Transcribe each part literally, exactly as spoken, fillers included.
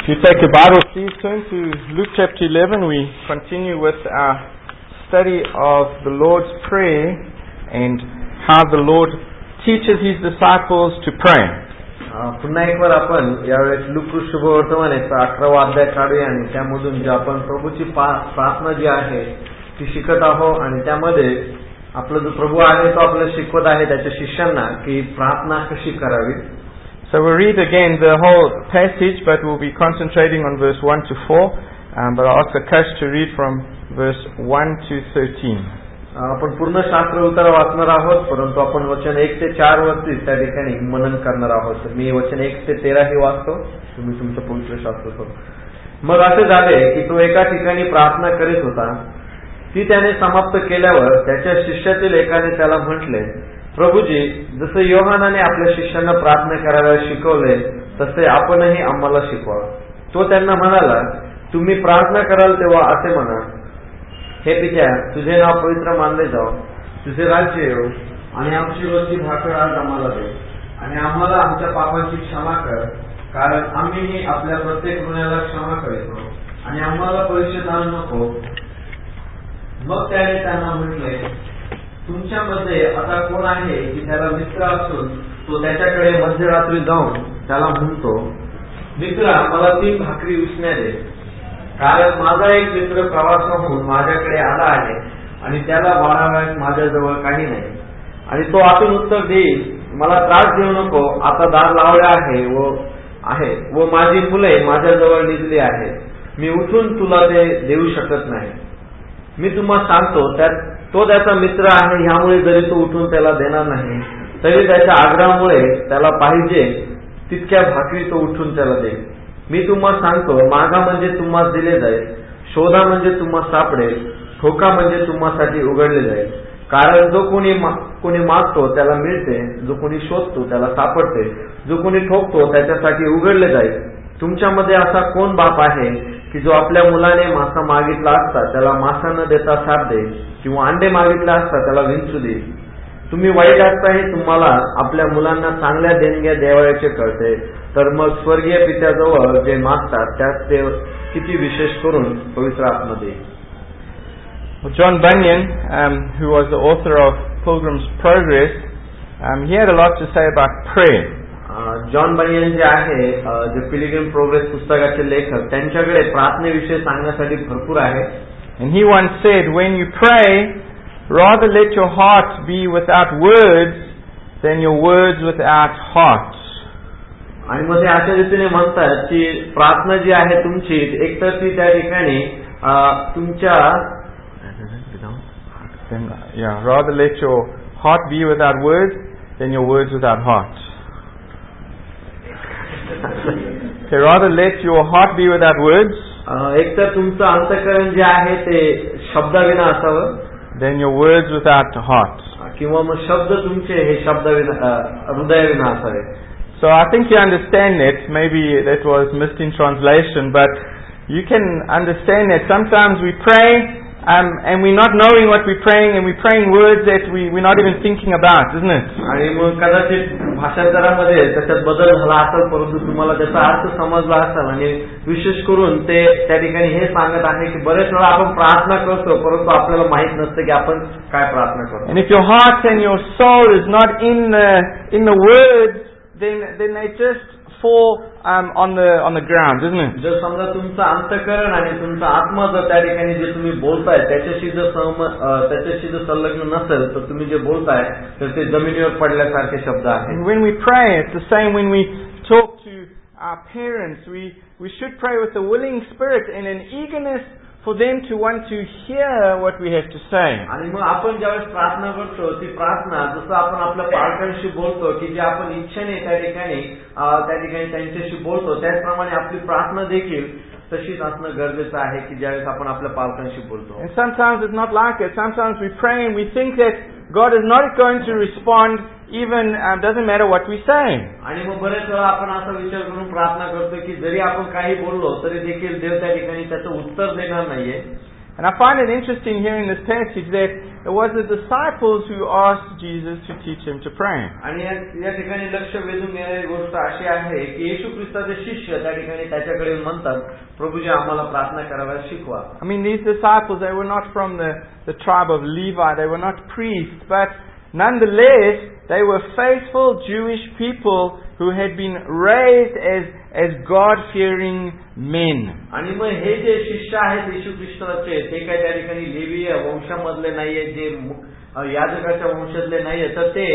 If you take a Bible, please turn to Luke chapter eleven. We continue with our study of the Lord's Prayer and how the Lord teaches His disciples to pray. पुन्हा एक बार आपण यावेळेस look शुभवर्तमानाचा अठरावा अध्याय काढूया आणि त्यामधून जे आपण प्रभूची प्रार्थना जी आहे ती शिकत आहोत आणि त्यामध्ये आपला जो प्रभू आहे तो आपल्याला शिकवत आहे त्याच्या शिष्यांना की प्रार्थना कशी करावी. So we'll read again the whole passage, but we'll be concentrating on verse one to four. Um, but I'll ask Akash to read from verse one to thirteen. आपण पूर्ण शास्त्र उतारा वाचणार आहोत, परंतु आपण वचन एक ते चार वरती त्या ठिकाणी मनन करणार आहोत. मी वचन एक ते तेरा ही वाचतो, तुम्ही तुमचं पवित्र शास्त्र करू. मग असे झाले की तो एका ठिकाणी प्रार्थना करीत होता. ती त्याने समाप्त केल्यावर त्याच्या शिष्यातील एकाने त्याला म्हटले, प्रभूजी, जसे योहानाने आपल्या शिष्यांना प्रार्थना करायला शिकवले तसे आपणही आम्हाला शिकवा. तो त्यांना म्हणाला, तुम्ही प्रार्थना कराल तेव्हा असे म्हणा, हे पित्या, तुझे नाव पवित्र मानले जाओ, तुझे राज्य येऊ आणि आमची रोजची भाकर आज आम्हाला दे आणि आम्हाला आमच्या पापांची क्षमा कर, कारण आम्हीही आपल्या प्रत्येक गुन्ह्याला क्षमा करतो आणि आम्हाला परीक्षेत आणू नको. मग त्याने त्यांना म्हटले, तुमच्यामध्ये आता कोण आहे की त्याला मित्र असून तो त्याच्याकडे मध्यरात्री जाऊन त्याला म्हणतो, मित्रा, मला तीन भाकरी उसण्या दे, कारण माझा एक मित्र प्रवासाहून माझ्याकडे आला आहे आणि त्याला वाढावयास माझ्याजवळ काही नाही. आणि तो आतून उत्तर देईल, मला त्रास देऊ नको, आता दार लावले आहे व आहे व माझी मुले माझ्याजवळ निजली आहे, मी उठून तुला ते देऊ शकत नाही. मी तुम्हाला सांगतो, त्यात तो त्याचा मित्र आहे, ह्यामुळे जरी तो उठून त्याला देणार नाही तरी त्याच्या आग्रहामुळे त्याला पाहिजे तितक्या भाकरी तो उठून त्याला देईल. मी तुम्हाला सांगतो, मागा म्हणजे तुम्हाला दिले जाईल, शोधा म्हणजे तुम्हाला सापडेल, ठोका म्हणजे तुम्हासाठी उघडले जाईल. कारण जो कोणी कोणी मागतो त्याला मिळते, जो कोणी शोधतो त्याला सापडते, जो कोणी ठोकतो त्याच्यासाठी उघडले जाईल. तुमच्यामध्ये असा कोण बाप आहे की जो आपल्या मुलाने मासा मागितला असता त्याला मासा न देता साप देईल, किंवा अंडे मागितले असता त्याला विंचू देईल? तुम्ही वाईट असताही तुम्हाला आपल्या मुलांना चांगल्या देणग्या द्यावयाचे कळते, तर मग स्वर्गीय पित्याजवळ जे मागतात त्यात ते किती विशेष करून पवित्र आत्मा देईल. John Bunyan, um, who was the author of Pilgrim's Progress, um, he had a lot to say about prayer. John Bunyan जे आहे, जे पिलग्रिम प्रोग्रेस पुस्तकाचे लेखक, त्यांच्याकडे प्रार्थनेविषयी सांगण्यासाठी भरपूर आहे. And he once said, when you pray, rather let your heart be without words than your words without heart. आणि मग ते अशा रीतीने म्हणतात की प्रार्थना जी आहे तुमची, एकतर ती त्या ठिकाणी तुमच्या yeah, rather let your heart be without words than your words without heart. Okay, rather let your heart be without words. एकतर तुमचं अंतःकरण जे आहे ते शब्दाविना असावं, then your words without heart. किंवा मग शब्द तुमचे हे शब्दाविना हृदयाविना असावे. So I think you understand that. Maybe that was missed in translation, but you can understand that sometimes we pray um, and we're not knowing what we're praying, and we're praying words that we, we're not even thinking about, isn't it? आणि मग कदाचित भाषांतरामध्ये त्याच्यात बदल झाला असेल, परंतु तुम्हाला त्याचा अर्थ समजला असेल. आणि विशेष करून ते त्या ठिकाणी हे सांगत आहे की बरेच वेळा आपण प्रार्थना करतो, परंतु आपल्याला माहित नसतं की आपण काय प्रार्थना करतो. And if your heart and your soul is not in the, in the words, then then they just fall um, on the on the ground, isn't it? जर समजा तुमचं अंतःकरण आणि तुमचं आत्मा जर त्या ठिकाणी जे तुम्ही बोलताय त्याच्याशी जर त्याच्याशी जर संलग्न नसेल, तर तुम्ही जे बोलताय तर ते जमिनीवर पडल्यासारखे शब्द आहेत. When we pray, it's the same when we talk to our parents. We we should pray with a willing spirit and an eagerness for them to want to hear what we have to say. आणि मग आपण ज्यावेळेस प्रार्थना करतो, ती प्रार्थना जसं आपण आपल्या पालकांशी बोलतो की जे आपण इच्छेने त्या ठिकाणी त्या ठिकाणी त्यांच्याशी बोलतो, त्याचप्रमाणे आपली प्रार्थना देखील तशीच असणं गरजेचं आहे की ज्यावेळेस आपण आपल्या पालकांशी बोलतो. And sometimes it's not like it. Sometimes we pray and we think that God is not going to respond, even um, doesn't matter what we say. आणि मग बरेच वेळा आपण असा विचार करून प्रार्थना करतो की जरी आपण काही बोललो तरी देखील देव त्या ठिकाणी त्याचं उत्तर देणार नाहीये. And I find it interesting here in this passage that it was the disciples who asked Jesus to teach him to pray. आणि या ठिकाणी लक्ष वेधून घेणारी गोष्ट अशी आहे की येशू ख्रिस्ताचे शिष्य त्या ठिकाणी त्याच्याकडे म्हणतात, प्रभूजी आम्हाला प्रार्थना करायला शिकवा. I mean, these disciples, they were not from the, the tribe of Levi, they were not priests, but nonetheless, they were faithful Jewish people who had been raised as, as God-fearing men. आणि मग हे जे शिष्य आहेत येशू ख्रिस्ताचे, ते काय त्या ठिकाणी लेवीय वंशामधले नाहीये, जे याजकाच्या वंशातले नाहीये, तर ते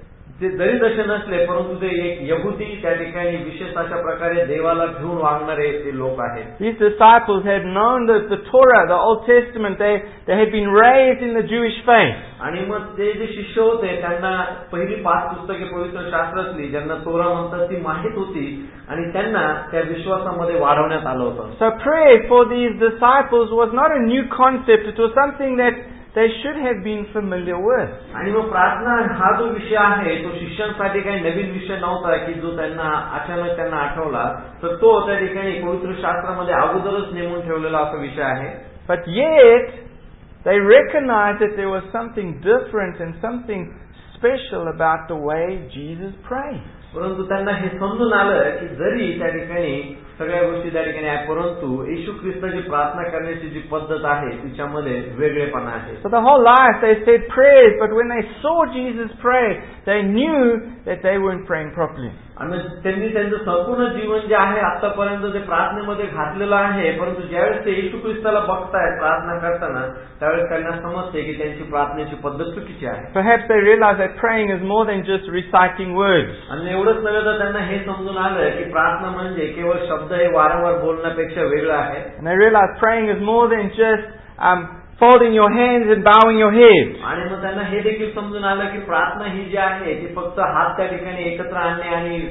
ते जरी तसे नसले, परंतु ते एक यहुदी त्या ठिकाणी विशेष अशा प्रकारे देवाला घेऊन वागणारे ते लोक आहेत. These disciples had known the, the Torah, the Old Testament. They, they had been raised in the Jewish faith. आणि मग ते जे शिष्य होते त्यांना पहिली पाच पुस्तके पवित्र शास्त्रातली, ज्यांना तोरा म्हणतात, ती माहित होती आणि त्यांना त्या विश्वासामध्ये वाढवण्यात आलं होतं. So prayer for these disciples was not a new concept. It was something that they should have been familiar with. आणि मग प्रार्थना हा जो विषय आहे तो शिष्यांसाठी काही नवीन विषय नव्हता की जो त्यांना अचानक त्यांना आठवला, तर तो त्या ठिकाणी पवित्र शास्त्रामध्ये अगोदरच नेमून ठेवलेला असा विषय आहे. But yet they recognized that there was something different and something special about the way Jesus prayed. परंतु त्यांना हे समजून आलं की जरी त्या ठिकाणी सगळ्या गोष्टी त्या ठिकाणी आहे, परंतु येशू ख्रिस्ताची प्रार्थना करण्याची जी पद्धत आहे तिच्यामध्ये वेगळेपणा आहे. So the whole life they said prayers, but when they saw Jesus pray, they knew that they weren't praying properly. आणि त्यांनी त्यांचं संपूर्ण जीवन जे आहे आतापर्यंत ते प्रार्थनेमध्ये घातलेलं आहे, परंतु ज्यावेळेस ते येशू ख्रिस्ताला बघतायत प्रार्थना करताना, त्यावेळेस त्यांना समजते की त्यांची प्रार्थनेची पद्धत चुकीची आहे. Perhaps they realize that praying is more than just reciting words. आणि एवढंच नव्हे तर त्यांना हे समजून आलं की प्रार्थना म्हणजे केवळ शब्द हे वारंवार बोलण्यापेक्षा वेगळं आहे. And they realize praying is more than just um, folding your hands and bowing your head. आणि मग त्यांना हे देखील समजून आलं की प्रार्थना ही जी आहे ती फक्त हात त्या ठिकाणी एकत्र आणणे आणि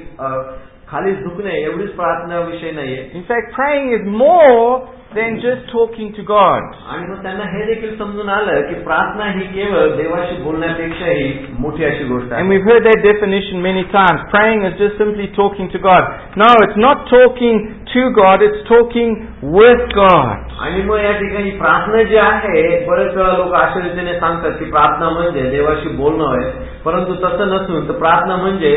खाली झुकणे एवढीच प्रार्थना विषय नाहीये. In fact, praying is more than just talking to God. आणि मग त्यांना हे देखील समजून आलं की प्रार्थना ही केवळ देवाशी बोलण्यापेक्षाही मोठी अशी गोष्ट आहे. And we've heard that definition many times. Praying is just simply talking to God. No, it's not talking to God, it's talking with God. आणि मग या ठिकाणी प्रार्थना जी आहे, बरेच वेळा लोक अशा रीतीने सांगतात की प्रार्थना म्हणजे देवाशी बोलणं आहे, परंतु तसं नसून तर प्रार्थना म्हणजे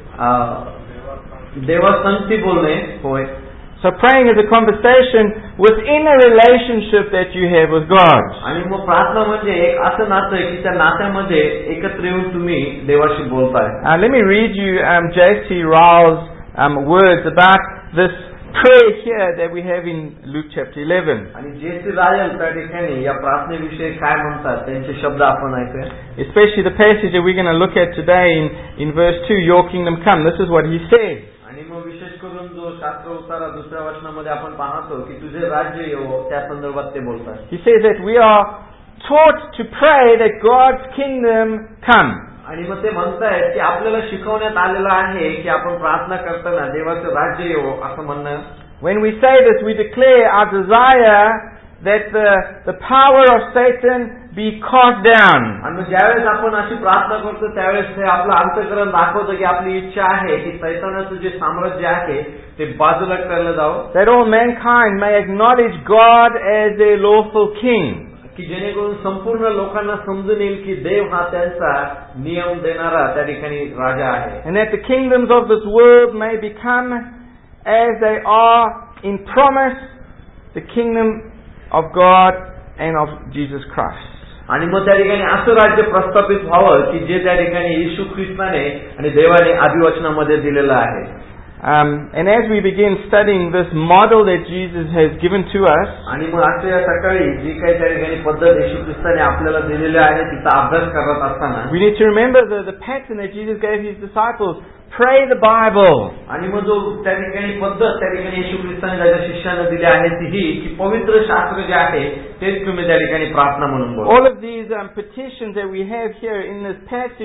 देवासंगती बोलणे होय. So praying is a conversation within a relationship that you have with God. आणि मग प्रार्थना म्हणजे एक असं नातं आहे की त्या नात्यामध्ये एकत्र येऊन तुम्ही देवाशी बोलताय. Uh, let me read you um, J C Ryle's um, words about this prayer here that we have in Luke chapter eleven. आणि जे सी रायल त्या ठिकाणी या प्रार्थनेविषयी काय म्हणतात त्यांचे शब्द आपण ऐकूया. Especially the passage that we're going to look at today in, in verse two, your kingdom come. This is what he says. आणि मग विशेष करून जो शास्त्र उतारा दुसऱ्या वचनामध्ये आपण पाहतो की तुझे राज्य येवो, त्या संदर्भात ते बोलतात. He says that we are taught to pray that God's kingdom come. आणि मग ते म्हणतायत की आपल्याला शिकवण्यात आलेलं आहे की आपण प्रार्थना करताना देवाचं राज्य येवो असं म्हणणं. When we say this, we declare our desire that the the power of Satan be cast down. आणि ज्यावेळेस आपण अशी प्रार्थना करतो त्यावेळेस हे आपलं अंतःकरण दाखवतं की आपली इच्छा आहे की सैतानाचं जे साम्राज्य आहे ते बाजूला केलं जावं. That all mankind may acknowledge God as their lawful king. की जेणेकरून संपूर्ण लोकांना समजून येईल की देव हा त्यांचा नियम देणारा त्या ठिकाणी राजा आहे. And that the kingdoms of this world may become as they are in promise the kingdom of God and of Jesus Christ. आणि मग त्या ठिकाणी असं राज्य प्रस्थापित व्हावं की जे त्या ठिकाणी येशू ख्रिस्ताने आणि देवाने आदिवचनामध्ये दिलेलं आहे. Um, and as we begin studying this model that Jesus has given to us, आणि मग आज या सकाळी जी काही त्या ठिकाणी पद्धत येशू ख्रिस्ताने आपल्याला दिलेली आहे तिचा अभ्यास करत असताना we need to remember the, the pattern that Jesus gave his disciples. Pray the Bible. आणि मग जो त्या ठिकाणी पद्धत त्या ठिकाणी येशू ख्रिस्ताने त्याच्या शिष्यांना दिली आहे ती ही की पवित्र शास्त्र जे आहे तेच तुम्ही त्या ठिकाणी प्रार्थना म्हणून बोला. All of these um, petitions that we have here in this passage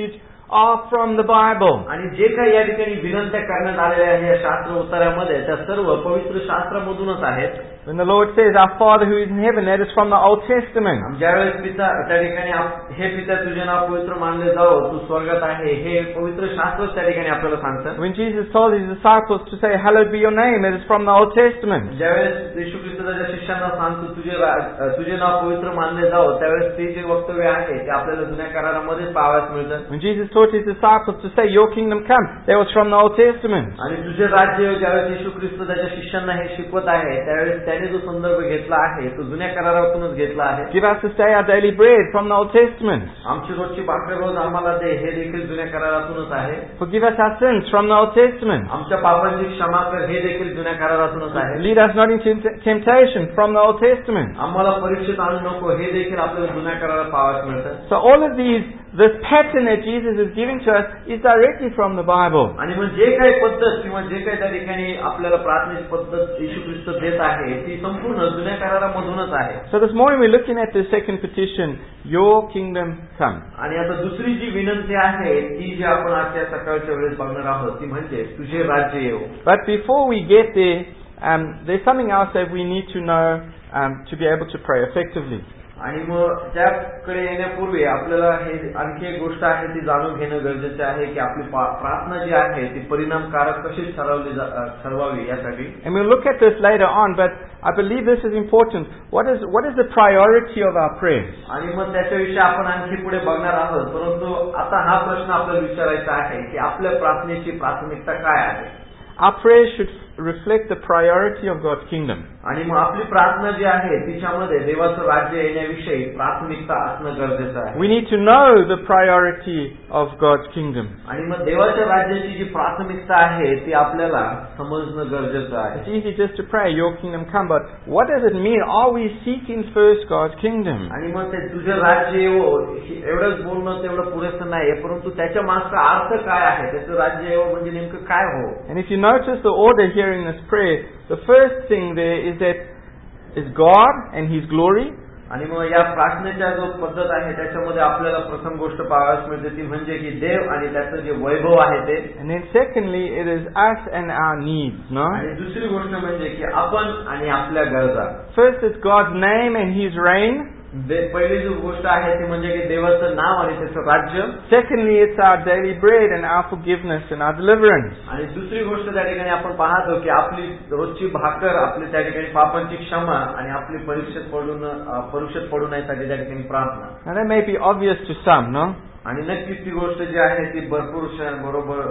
are from the Bible. आणि जे काही या ठिकाणी विनंत्या करण्यात आलेल्या आहेत या शास्त्र उत्तरामध्ये त्या सर्व पवित्र शास्त्रामधूनच आहेत. When the Lord says, Our Father who is in heaven, that is from the Old Testament. ज्यावेळेस पिता त्या ठिकाणी हे पिता तुझे नाव पवित्र मानले जावं, तू स्वर्गात आहे, हे पवित्र शास्त्र त्या ठिकाणी आपल्याला सांगतं. When Jesus told his disciples to say, Hallowed be your name, that is from the Old Testament. ज्यावेळेस येशू ख्रिस्त त्याच्या शिष्यांना सांगतो तुझे तुझे नाव पवित्र मानले जावं, त्यावेळेस ते जे वक्तव्य आहे ते आपल्याला जुन्या करारामध्ये पाहावयास मिळतं. When Jesus taught his disciples to say, Your kingdom come, that was from the Old Testament. आणि तुझे राज्य, ज्यावेळेस येशू ख्रिस्त त्याच्या शिष्यांना हे शिकवत आहे त्यावेळेस त्याने जो संदर्भ घेतला आहे तो जुन्या करारातूनच घेतला आहे. Give us this day our daily bread from the Old Testament. आमची रोजची भाकर रोज आम्हाला दे, हे देखील जुन्या करारातूनच आहे. Forgive us our sins from the Old Testament. आमच्या पापांची क्षमा कर, हे देखील जुन्या करारातूनच आहे. Lead us not into temptation from the Old Testament. आम्हाला परीक्षेत आणू नको, हे देखील आपल्याला जुन्या करारात पाहावयास मिळतं. So all of these, this pattern that Jesus is giving to us is directly from the Bible. आणि मग जे काही पद्धत किंवा जे काही त्या ठिकाणी आपल्याला प्रार्थनेची पद्धत येशू ख्रिस्त देत आहे ती संपूर्ण जुन्या करारामधूनच आहे. So this morning we're looking at the second petition, Your kingdom come. आणि आता दुसरी जी विनंती आहे ती जी आपण आजच्या सकाळच्या वेळेस बघणार आहोत ती म्हणजे तुझे राज्य येवो. But before we get there, um, there's something else that we need to know um, to be able to pray effectively. आणि मग त्याकडे येण्यापूर्वी आपल्याला हे आणखी एक गोष्ट आहे ती जाणून घेणं गरजेचं आहे की आपली प्रार्थना जी आहे ती परिणामकारक कशी ठरवली ठरवावी यासाठी. And we'll look at this later on, but I believe this is important. What is what is the priority of our prayers? आणि मग त्याच्याविषयी आपण आणखी पुढे बघणार आहोत, परंतु आता हा प्रश्न आपल्याला विचारायचा आहे की आपल्या प्रार्थनेची प्राथमिकता काय आहे. Our prayers should reflect the priority of God's kingdom. आणि मग आपली प्रार्थना जी आहे तिच्यामध्ये देवाचं राज्य येण्याविषयी प्राथमिकता असणं गरजेचं आहे. We need to know the priority of God's kingdom. आणि मग देवाच्या राज्याची जी प्राथमिकता आहे ती आपल्याला समजणं गरजेचं आहे. It's easy just to pray, Your kingdom come, but what does it mean? Are we seeking first God's kingdom? आणि मग ते तुझं राज्य येवो एवढंच बोलणं तेवढं पुरेसं नाहीये, परंतु त्याच्या मागचा अर्थ काय आहे, त्याचं राज्य येवो म्हणजे नेमकं काय हो. And if you notice the order here in this prayer, the first thing there is that is God and His glory. आणि मग या प्रार्थनेच्या जो पद्धत आहे त्याच्यामध्ये आपल्याला प्रथम गोष्ट पाहावयास मिळते ती म्हणजे की देव आणि त्याचं जे वैभव आहे ते. And then secondly it is us and our needs, no? आणि दुसरी गोष्ट म्हणजे की आपण आणि आपल्या गरजा. First is God's name and His reign. पहिली जी गोष्ट आहे ती म्हणजे की देवाचं नाव आणि त्याचं राज्य. Secondly it's our daily bread and our forgiveness and our deliverance. आणि दुसरी गोष्ट त्या ठिकाणी आपण पाहतो की आपली रोजची भाकर, आपली त्या ठिकाणी पापांची क्षमा आणि आपली परीक्षेत पडून परीक्षेत पडू नयेसाठी त्या ठिकाणी प्रार्थना. And that may be obvious to some, no? आणि नक्कीच ती गोष्ट जी आहे ती भरपूर बरोबर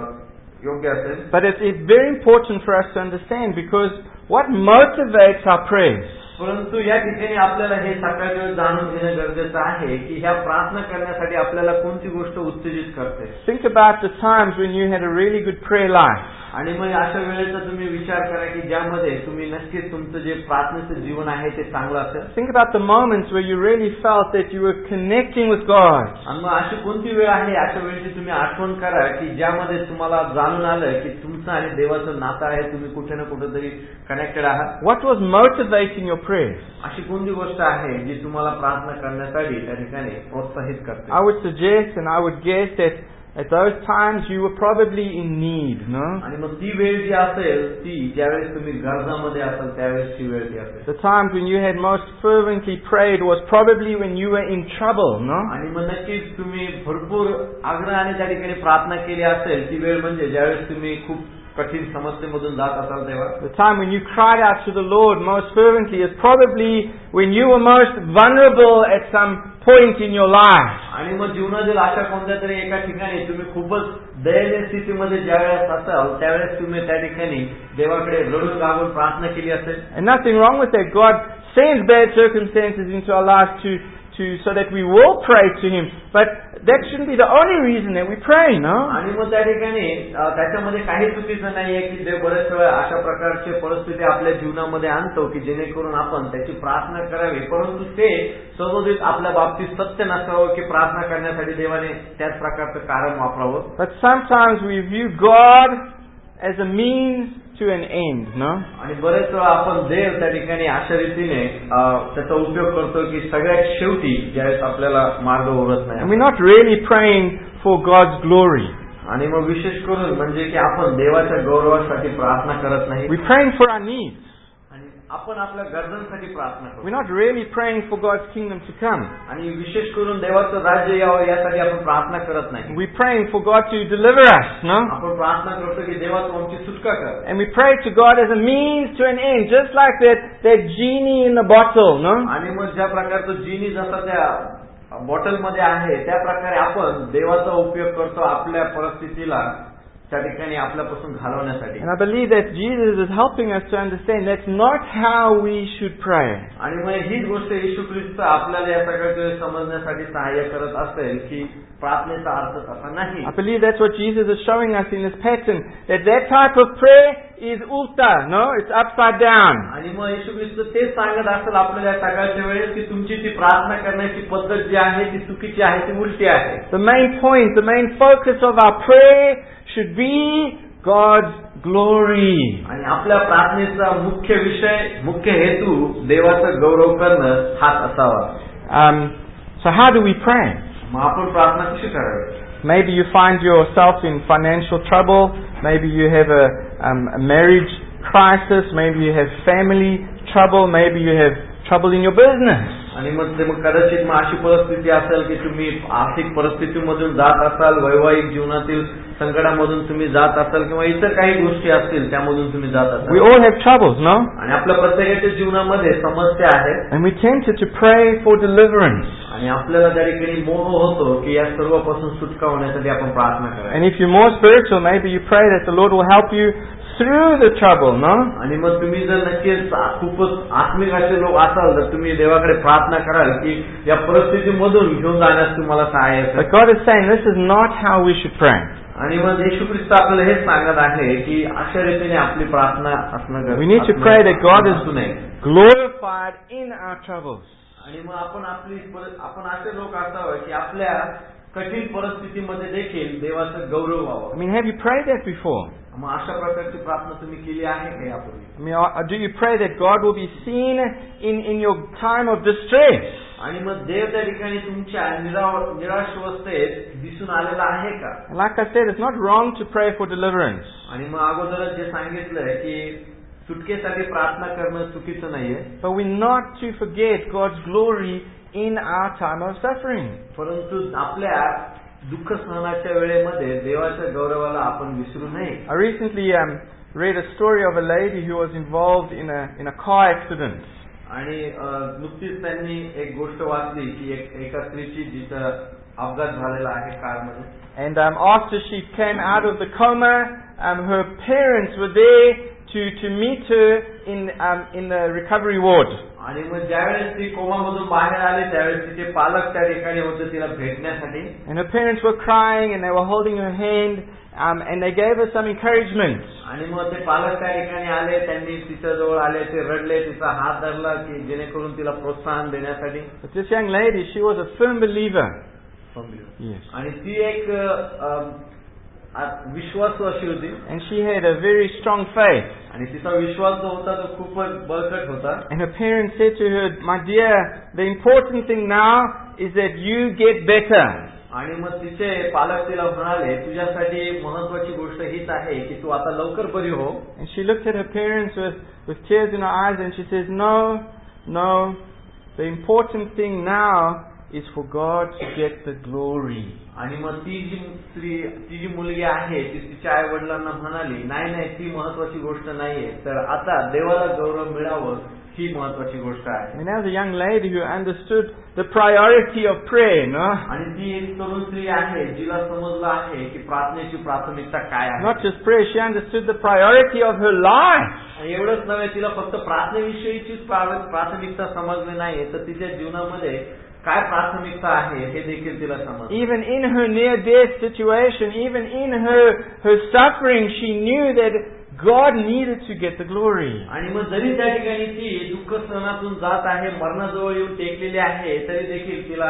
योग्य असेल. But it's, it's very important for us to understand, because what motivates our prayers? परंतु या ठिकाणी आपल्याला हे सकाळच्या वेळेस जाणून घेणं गरजेचं आहे की ह्या प्रार्थना करण्यासाठी आपल्याला कोणती गोष्ट उत्तेजित करते. Think about the times when you had a really good prayer life. आणि मग अशा वेळेचा तुम्ही विचार करा की ज्यामध्ये तुम्ही नक्कीच तुमचं जे प्रार्थनेचं जीवन आहे ते चांगलं असेल. Think about the moments where you really felt that you were connecting with God. आणि मग अशी कोणती वेळ आहे अशा वेळेची तुम्ही आठवण करा की ज्यामध्ये तुम्हाला जाणून आलं की तुमचं आणि देवाचं नातं आहे, तुम्ही कुठे ना कुठेतरी कनेक्टेड आहात. What was motivating your prayers? अशी कोणती गोष्ट आहे जी तुम्हाला प्रार्थना करण्यासाठी त्या ठिकाणी प्रोत्साहित करते. I would suggest and I would guess that at those times you were probably in need, no? आणि मग ती वेळ जी असेल ती ज्यावेळेस तुम्ही गरजामध्ये असाल त्यावेळेस ती वेळ ती असेल. The times when you had most fervently prayed was probably when you were in trouble, no? आणि मग नक्कीच तुम्ही भरपूर आग्रहाने त्या ठिकाणी प्रार्थना केली असेल ती वेळ म्हणजे ज्यावेळेस तुम्ही खूप कठीण समस्येमधून जात असाल तेव्हा. The time when you cried out to the Lord most fervently is probably when you were most vulnerable at some point in your life. आणि मग जीवनातील अशा कोणत्या तरी एका ठिकाणी तुम्ही खूपच दयनीय स्थितीमध्ये ज्यावेळेस असाल त्यावेळेस तुम्ही त्या ठिकाणी देवाकडे रडून गागून प्रार्थना केली असेल. And nothing wrong with that. God sends bad circumstances into our lives to to so that we will pray to Him. But that shouldn't be the only reason that we pray, no? आणि मग त्या ठिकाणी त्याच्यामध्ये काही चुकीचं नाहीये की देव बरेच वेळा अशा प्रकारचे परिस्थिती आपल्या जीवनामध्ये आणतो की जेणेकरून आपण त्याची प्रार्थना करावी, परंतु ते सदोदित आपल्या बाबतीत सत्य नसावं की प्रार्थना करण्यासाठी देवाने त्याच प्रकारचं कारण वापरावं. But sometimes we view God as a means to an end, no? आणि बरेच वेळा आपण देव त्या ठिकाणी अशा रीतीने त्याचा उपयोग करतो की सगळ्यात शेवटी ज्यावेळेस आपल्याला मार्ग उरत नाही. And we're not really praying for God's glory. आणि मग विशेष करून म्हणजे की आपण देवाच्या गौरवासाठी प्रार्थना करत नाही. We're praying for our needs. आणि आपण आपल्या गरजांसाठी प्रार्थना करतो. We're not really praying for God's kingdom to come. आणि विशेष करून देवाचं राज्य यावं यासाठी आपण प्रार्थना करत नाही. We're praying for God to deliver us, no? आपण प्रार्थना करतो की देवा तू आमची सुटका कर. And we pray to God as a means to an end, just like that that genie in the bottle, no? आणि मग ज्या प्रकारचं जिनी जसा त्या बॉटल मध्ये आहे त्या प्रकारे आपण देवाचा उपयोग करतो आपल्या परिस्थितीला त्या ठिकाणी आपल्यापासून घालवण्यासाठी. And I believe that Jesus is helping us to understand that's not how we should pray. आणि मग हीच गोष्ट येशू ख्रिस्त आपल्याला या सगळ्याकडे समजण्यासाठी सहाय्य करत असेल की प्रार्थनेचा अर्थ तसा नाही. I believe that's what Jesus is showing us in this pattern, that that type of prayer is ulta, no? It's upside down. आणि मग येशू ख्रिस्त तेच सांगत असेल आपल्याला या सगळ्याच्या वेळेस की तुमची ती प्रार्थना करण्याची पद्धत जी आहे ती चुकीची आहे, ती उलटी आहे. The main point, the main focus of our prayer should be God's glory. आणि आपल्या प्रार्थनेचा मुख्य विषय, मुख्य हेतू देवाचा गौरव करणं हाच असावा. Um, so how do we pray? मग आपण प्रार्थना कशी करावी? Maybe you find yourself in financial trouble. Maybe you have a, um, a marriage crisis. Maybe you have family trouble. Maybe you have trouble in your business. आणि मग ते मग कदाचित मग अशी परिस्थिती असेल की तुम्ही आर्थिक परिस्थितीमधून जात असाल, वैवाहिक जीवनातील संकटामधून तुम्ही जात असाल किंवा इतर काही गोष्टी असतील त्यामधून तुम्ही जात असाल. We all have troubles, no? आणि आपल्या प्रत्येकाच्या जीवनामध्ये समस्या आहेत. And we're tempted to pray for deliverance. आणि आपल्याला त्या ठिकाणी मोह होतो की या सर्वांपासून सुटका होण्यासाठी आपण प्रार्थना करावी. And if you're more spiritual, maybe you pray that the Lord will help you through the trouble, no? आणि मग तुम्ही जर नक्कीच खूपच आत्मिक असे लोक असाल तर तुम्ही देवाकडे प्रार्थना कराल की या परिस्थितीमधून घेऊन जाण्यास तुम्हाला सहाय्य करेल. But God is saying this is not how we should pray. आणि मग येशू ख्रिस्त आपल्याला हेच सांगत आहे की अशा रीतीने आपली प्रार्थना असणं गरजेचं. We need to pray that God is glorified in our troubles. आणि मग आपण आपली आपण असे लोक असावे की आपल्या कठीण परिस्थितीमध्ये देखील देवाचं गौरव व्हावं. I mean, have you prayed that before? मग अशा प्रकारची प्रार्थना तुम्ही केली आहे का यापूर्वी? I mean, or do you pray that God will be seen in in your time of distress? आणि मग देव त्या ठिकाणी तुमच्या निराशावस्थेत दिसून आलेला आहे का? Like I said, it's not wrong to pray for deliverance. आणि मग अगोदरच जे सांगितलंय की सुटकेसाठी प्रार्थना करणं चुकीचं नाहीये. But we're not to forget God's glory in our time of suffering. परंतु आपल्या दुःख सहनाच्या वेळेमध्ये देवाच्या गौरवाला आपण विसरू नये. I recently um, read a story of a lady who was involved in a in a car accident. आणि नुकतीच त्यांनी एक गोष्ट वाचली की एक एका स्त्रीची जिचा अपघात झालेला आहे कारमध्ये. And um, after she came out of the coma, um, her parents were there to to meet her in um, in the recovery ward. आणि मग ज्यावेळेस ती कोमामधून बाहेर आली त्यावेळेस तिचे पालक त्या ठिकाणी होते तिला भेटण्यासाठी. And her parents were crying and they were holding her hand um, and they gave her some encouragement. आणि मग ते पालक त्या ठिकाणी आले, त्यांनी तिच्या जवळ आले, ते रडले, तिचा हात धरला की जेणेकरून तिला प्रोत्साहन देण्यासाठी. But this young lady, she was a firm believer. Yes. आणि ती एक विश्वासू अशी होती. And she had a very strong faith. आणि तिचा विश्वास जो होता तो खूपच बळकट होता. And her parents said to her, "My dear, the important thing now is that you get better." आणि मग तिचे पालक तिला म्हणाले, तुझ्यासाठी महत्त्वाची गोष्ट हीच आहे की तू आता लवकर बरी हो. And she looked at her parents with with tears in her eyes and she says, "No, no. The important thing now is for God to get the glory." आणि मग ती जी स्त्री ती जी मुलगी आहे ती तिच्या आई वडिलांना म्हणाली, नाही नाही ती महत्त्वाची गोष्ट नाहीये, तर आता देवाला गौरव मिळावं ही महत्त्वाची गोष्ट आहे. And as a young lady who understood the priority of prayer, no? आणि ती एक तरुण स्त्री आहे जिला समजलं आहे की प्रार्थनेची प्राथमिकता काय आहे. Not just prayer, she understood the priority of her life. आणि एवढंच नव्हे, तिला फक्त प्रार्थनेविषयीचीच प्राथमिकता समजली नाही तर तिच्या जीवनामध्ये काय प्राथमिकता आहे हे देखील तिला समजलं. Even in her near death situation, even in her her suffering, she knew that God needed to get the glory. आणि मग जरी त्या ठिकाणी ती दुःख सहनातून जात आहे, मरणाजवळ येऊन टेकलेली आहे, तरी देखील तिला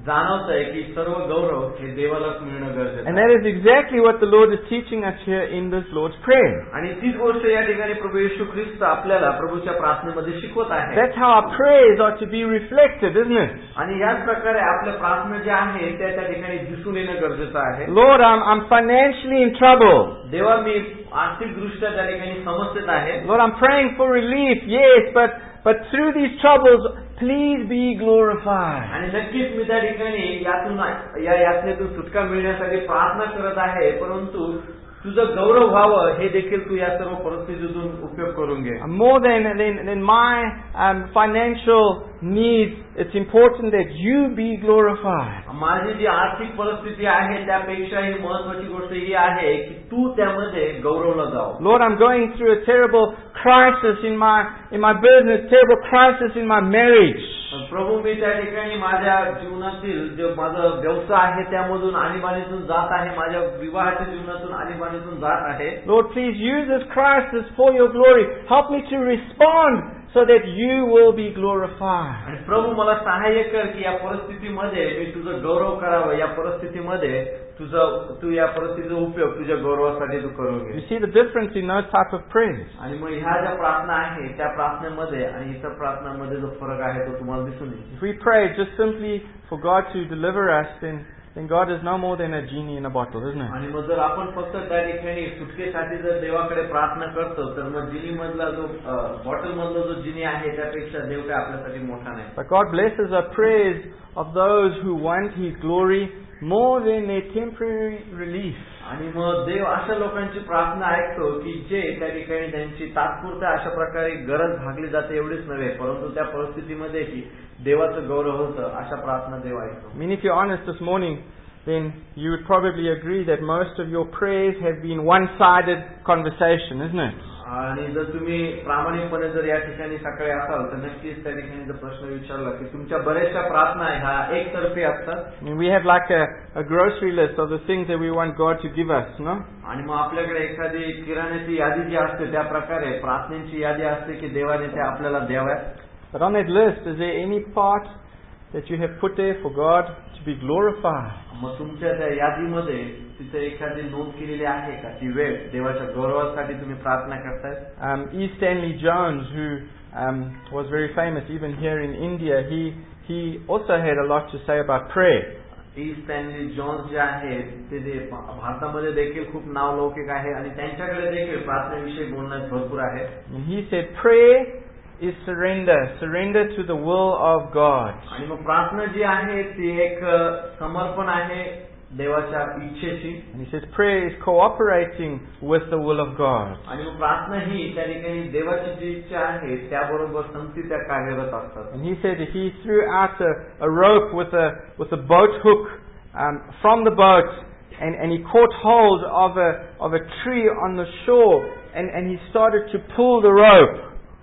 जाणवतंय की सर्व गौरव हे देवालाच मिळणं गरजेचं And आहे. that is exactly what the Lord is teaching us here in this Lord's Prayer. आणि तीच गोष्ट या ठिकाणी प्रभू येशू ख्रिस्त आपल्याला प्रभूच्या प्रार्थनेमध्ये शिकवत आहे. That's how our prayers are to be reflected, isn't it? आणि याच प्रकारे आपल्या प्रार्थना ज्या आहेत त्या त्या ठिकाणी दिसून येणं गरजेचं आहे. Lord, I'm, I'm financially in trouble. देवा मी आर्थिक दृष्ट्या त्या ठिकाणी समस्येत आहे. Lord, I'm praying for relief, yes, but but through these troubles, please be glorified. आणि नक्कीच मी त्या ठिकाणी यातून या यातनेतून सुटका मिळण्यासाठी प्रार्थना करत आहे, परंतु तुझं गौरव व्हावं हे देखील तू या सर्व परिस्थितीतून उपयोग करून घे. More than than, than my um, financial needs, it's important that you be glorified. माझी जी आर्थिक परिस्थिती आहे त्यापेक्षाही महत्त्वाची गोष्ट ही आहे की तू त्यामध्ये गौरवला जाव. Lord, I'm going through a terrible crisis in my in my business, terrible crisis in my marriage. प्रभू मी त्या ठिकाणी माझ्या जीवनातील जे माझं व्यवसाय आहे त्यामधून आणीबाणीतून जात आहे, माझ्या विवाहाच्या जीवनातून आणीबाणीतून जात आहे. Lord, please use this crisis for your glory. Help me to respond so that you will be glorified. आणि प्रभू मला सहाय्य कर की या परिस्थितीमध्ये मी तुझं गौरव करावं, या परिस्थितीमध्ये तुझं तू या परिस्थितीचा उपयोग तुझ्या गौरवासाठी तू करून घे. You see the difference in those type of prayers. आणि मग ह्या ज्या प्रार्थना आहे त्या प्रार्थनेमध्ये आणि इतर प्रार्थनांमध्ये जो फरक आहे तो तुम्हाला दिसून येईल. If we pray just simply for God to deliver us, then then God is no more than a genie in a bottle, isn't it? आणि मग जर आपण फक्त त्या ठिकाणी सुटकेसाठी जर देवाकडे प्रार्थना करतो तर मग जिनी मधला जो बॉटल मधला जो जिनी आहे त्यापेक्षा देव काय आपल्यासाठी मोठा नाही. But God blesses our prayers of those who want His glory more than their temporary relief. आणि मग देव अशा लोकांची प्रार्थना ऐकतो की जे त्या ठिकाणी त्यांची तात्पुरत्या अशा प्रकारे गरज भागली जाते एवढीच नव्हे, परंतु त्या परिस्थितीमध्ये की देवाचं गौरव होतं अशा प्रार्थना देव ऐकतो. I mean, if you're honest this morning, then you would probably agree that most of your prayers have been one-sided conversation, isn't it? आणि जर तुम्ही प्रामाणिकपणे जर या ठिकाणी सकाळी असाल तर नक्कीच त्या ठिकाणी जर प्रश्न विचारला की तुमच्या बऱ्याचशा प्रार्थना ह्या एकतर्फी असतात. I mean, we have like a, a grocery list of the things that we want God to give us, no? आणि मग आपल्याकडे एखादी किराण्याची यादी जी असते त्या प्रकारे प्रार्थनेची यादी असते की देवाने त्या आपल्याला द्याव्यात. But on that list, is there any part that you have put there for God to be glorified? मग तुमच्या त्या यादीमध्ये तिथे एखादी नोंद केलेली आहे का ती वेळ देवाच्या गौरवासाठी तुम्ही प्रार्थना करताय? Um, E. Stanley Jones, who um, was very famous even here in India, he he also had a lot to say about prayer. E Stanley Jones जे आहेत ते जे भारतामध्ये देखील खूप नावलौकिक आहे आणि त्यांच्याकडे देखील प्रार्थनेविषयी बोलण्यास भरपूर आहे. And he said, prayer is surrender, surrender to the will of God. आणि मग प्रार्थना जी आहे ती एक समर्पण आहे देवाच्या इच्छेची. And he says prayer is cooperating with the will of God. आणि मग प्रार्थना ही त्या ठिकाणी देवाची जी इच्छा आहे त्याबरोबर संगती त्या कार्यरत असतात. And he said he threw out a, a rope with a with a boat hook um, from the boat, and and he caught hold of a of a tree on the shore, and and he started to pull the rope.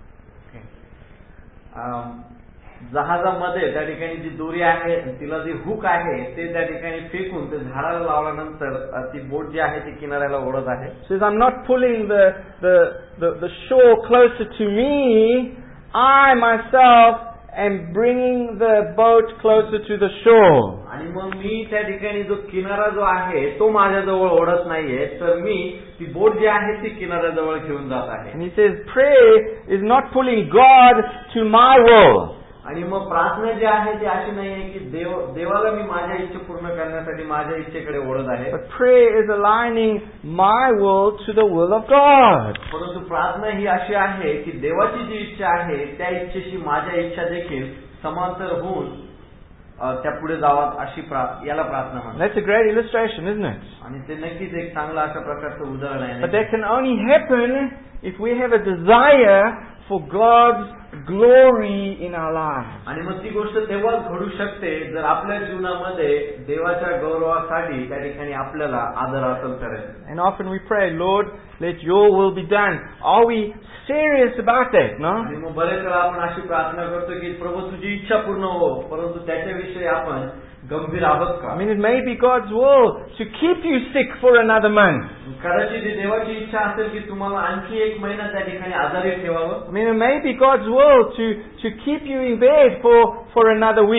Um, जहाजामध्ये त्या ठिकाणी जी दोरी आहे तिला जी hook आहे ते त्या ठिकाणी फेकून ते झाडाला लावल्यानंतर ती बोट जी आहे ती किनाऱ्याला ओढत आहे. Says I'm not pulling the the the, the shore closer to me. I myself am bringing the boat closer to the shore. आणि मग मी त्या ठिकाणी जो किनारा जो आहे तो माझ्याजवळ ओढत नाहीये, तर मी ती बोट जी आहे ती किनाऱ्याजवळ घेऊन जात आहे. And he says prayer is not pulling God to my will. आणि मग प्रार्थना जी आहे ती अशी नाहीये की देव देवाला मी माझ्या इच्छा पूर्ण करण्यासाठी माझ्या इच्छेकडे ओढत आहे. But prayer is aligning my will to the will of God. परंतु प्रार्थना ही अशी आहे की देवाची जी इच्छा आहे त्या इच्छेशी माझ्या इच्छा देखील समांतर होऊन त्या पुढे जावात अशी याला प्रार्थना म्हणतात. That's a great illustration, isn't it? आणि ते नक्कीच एक चांगलं अशा प्रकारचं उदाहरण आहे. But that can only happen if we have a desire for God's glory in our lives. आणि मग ती गोष्ट तेव्हाच घडू शकते जर आपल्या जीवनामध्ये देवाच्या गौरवासाठी त्या ठिकाणी आपल्याला आदर असेल तर. And often we pray, Lord, let your will be done. Are we serious about that? No? आणि मग बरेच वेळा आपण अशी प्रार्थना करतो की प्रभू तुझी इच्छा पूर्ण हो, परंतु त्याच्याविषयी आपण गंभीर आहोत का? I mean, it may be God's will to keep you sick for another month. कदाचित देवाची इच्छा असेल की तुम्हाला आणखी एक महिना त्या ठिकाणी आजारी ठेवावं. I mean, it may be God's will to to keep you in bed for for another week.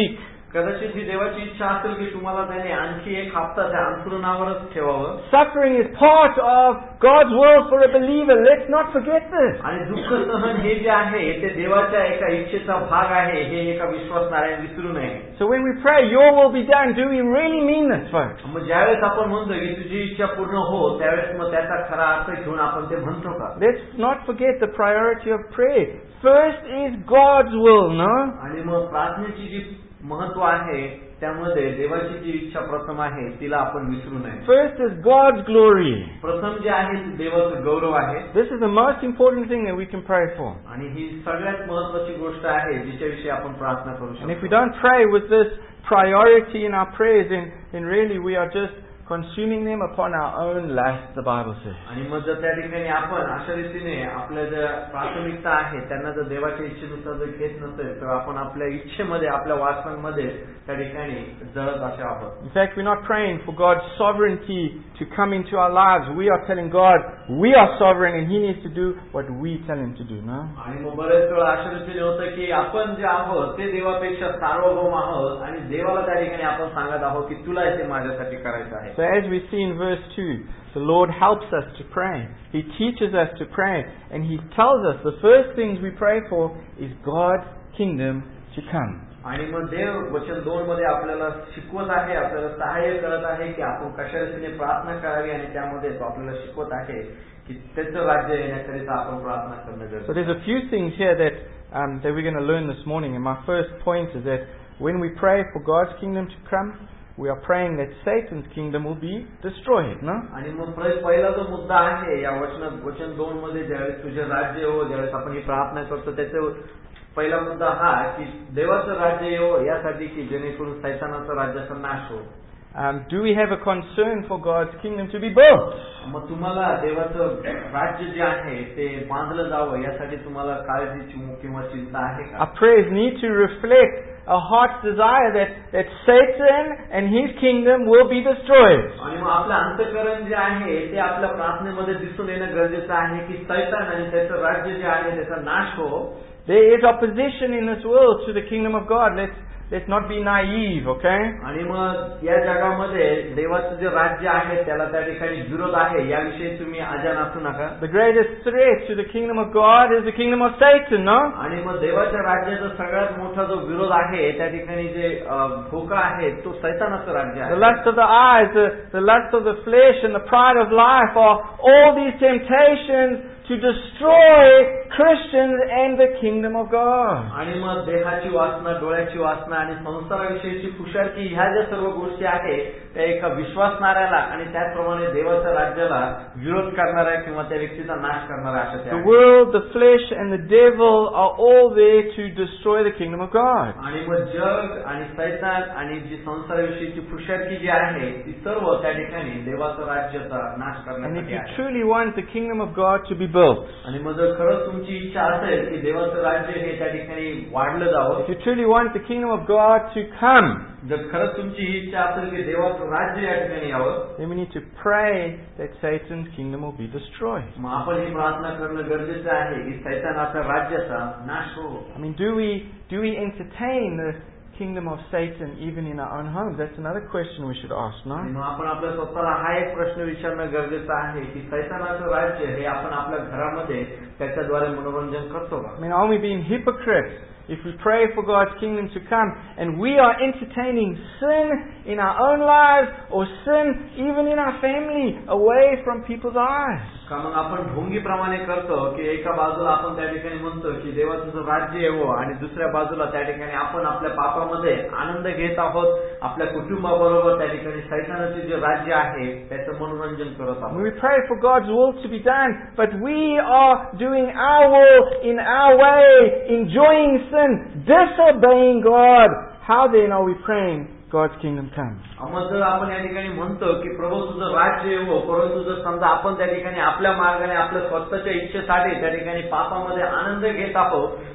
कदाचित ही देवाची इच्छा असेल की तुम्हाला त्याने आणखी एक हप्ता त्या अंथरुणावरच ठेवावं. Suffering is part of God's will for a believer. Let's not forget this. आणि दुःख सहन हे जे आहे ते देवाच्या एका इच्छेचा भाग आहे हे एका विश्वासणाऱ्याने विसरू नये. So when we pray, your will be done, do we really mean this, folks? मग ज्यावेळेस आपण म्हणतो की तुझी इच्छा पूर्ण हो त्यावेळेस मग त्याचा खरा अर्थ घेऊन आपण ते म्हणतो का? Let's not forget the priority of prayer. First is God's will, no? आणि मग प्रार्थनेची जी महत्व आहे त्यामध्ये देवाची जी इच्छा प्रथम आहे तिला आपण विसरू नये. First is God's glory. प्रथम जे आहे ते देवाचं गौरव आहे. This is the most important thing that we can pray for. आणि ही सगळ्यात महत्त्वाची गोष्ट आहे जिच्याविषयी आपण प्रार्थना करू शकतो. And if we don't pray with this priority in our prayers, then, then really we are just consuming them upon our own lust, the Bible says. आणि मग जर त्या ठिकाणी आपण अशा रीतीने आपल्या ज्या प्राथमिकता आहे त्यांना जर देवाच्या इच्छेनुसार जर घेत नसेल तर आपण आपल्या इच्छेमध्ये आपल्या वासनांमध्ये त्या ठिकाणी जळत असे आहोत. In fact, we're not praying for God's sovereignty to come into our lives. We are telling God we are sovereign and He needs to do what we tell Him to do, no? आणि मग बरेच वेळा अशा रीतीने होतं की आपण जे आहोत ते देवापेक्षा सार्वभौम आहोत आणि देवाला त्या ठिकाणी आपण सांगत आहोत की तुला हे माझ्यासाठी करायचं आहे. So as we see in verse two, the Lord helps us to pray. He teaches us to pray, and He tells us the first things we pray for is God's kingdom to come. आणि मग देव वचन दोन मध्ये आपल्याला शिकवत आहे, आपल्याला सहाय्य करत आहे की आपण कशा रीतीने प्रार्थना करावी आणि त्यामध्ये तो आपल्याला शिकवत आहे की त्याचं राज्य येण्याकरिता आपण प्रार्थना करणं गरजेचं. So there's a few things here that um, that we're going to learn this morning, and my first point is that when we pray for God's kingdom to come, we are praying that Satan's kingdom will be destroyed, no? आणि मग पहिला जो मुद्दा आहे या वचन वचन दोन मध्ये ज्यावेळेस तुझे राज्य हो ज्यावेळेस आपण ही प्रार्थना करतो त्याचे पहिला मुद्दा हा की देवाचं राज्य येवो यासाठी की जेणेकरून सैतानाचा राज्याचा नाश हो. Um, do we have a concern for God's kingdom to be built? मग तुम्हाला देवाचं राज्य जे आहे ते बांधलं जावं यासाठी तुम्हाला काळजीची किंवा चिंता आहे का? Our prayers need to reflect a heart's desire that, that Satan and his kingdom will be destroyed. आणि मग आपलं अंतःकरण जे आहे ते आपल्या प्रार्थनेमध्ये दिसून येणं गरजेचं आहे की सैतान आणि त्याचं राज्य जे आहे त्याचा नाश हो. There is opposition in this world to the kingdom of God. Let's let's not be naive, okay? आणि मग या जगामध्ये देवाचं जे राज्य आहे त्याला त्या ठिकाणी विरोध आहे याविषयी तुम्ही अजाण असू नका. The greatest threat to the kingdom of God is the kingdom of Satan, no? आणि मग देवाच्या राज्याचा सगळ्यात मोठा जो विरोध आहे त्या ठिकाणी जे धोका आहे तो सैतानाचं राज्य आहे. The lust of the eyes, the, the lust of the flesh and the pride of life are all these temptations to destroy Christians and the kingdom of God. आणि मग देहाची वासना, डोळ्याची वासना आणि संसाराविषयीची खुशालकी ह्या ज्या सर्व गोष्टी आहेत त्या एका विश्वासणाऱ्याला आणि त्याचप्रमाणे देवाच्या राज्याला विरोध करणाऱ्या किंवा त्या व्यक्तीचा नाश करणाऱ्या अशा त्या. The world, the flesh and the devil are all there to destroy the kingdom of God. आणि मग जग आणि सैतान आणि जी संसाराविषयीची खुशालकी जी आहे ती सर्व त्या ठिकाणी देवाचं राज्याचा नाश And if करण्यासाठी you आहे. truly want the kingdom of God to be built, आणि मग जर खरंच तुमची इच्छा असेल की देवाचं राज्य हे त्या ठिकाणी वाढलं जावं, if you truly want the kingdom of God to come, जर खरंच तुमची ही इच्छा असेल की देवाचं राज्य या ठिकाणी यावं, then we need to pray that Satan's kingdom will be destroyed. मग आपण ही प्रार्थना करणं गरजेचं आहे की सैतानाच्या राज्याचा नाश हो. I mean, do we do we entertain the kingdom of Satan even in our own homes? That's another question we should ask, no? आणि मग आपण आपल्या स्वतःला हा एक प्रश्न विचारणं गरजेचं आहे की सैतानाचं राज्य हे आपण आपल्या घरामध्ये त्याच्याद्वारे मनोरंजन करतो का? I mean, are we being hypocrites if we pray for God's kingdom to come and we are entertaining sin in our own lives or sin even in our family away from people's eyes? का मग आपण ढोंगीप्रमाणे करतो की एका बाजूला आपण त्या ठिकाणी म्हणतो की देवाचं जो राज्य येवो आणि दुसऱ्या बाजूला त्या ठिकाणी आपण आपल्या पापामध्ये आनंद घेत आहोत, आपल्या कुटुंबाबरोबर त्या ठिकाणी सैतानाचे जे राज्य आहे त्याचं मनोरंजन करत आहोत. We pray for God's will to be done, but we are doing our will in our way, enjoying sin, disobeying God. How then are we praying God's kingdom come? मग जर आपण या ठिकाणी म्हणतो की प्रभू तुझं राज्य येवो, परंतु जर समजा आपण त्या ठिकाणी आपल्या मार्गाने आपल्या स्वतःच्या इच्छेसाठी त्या ठिकाणी पापामध्ये आनंद घेत आहोत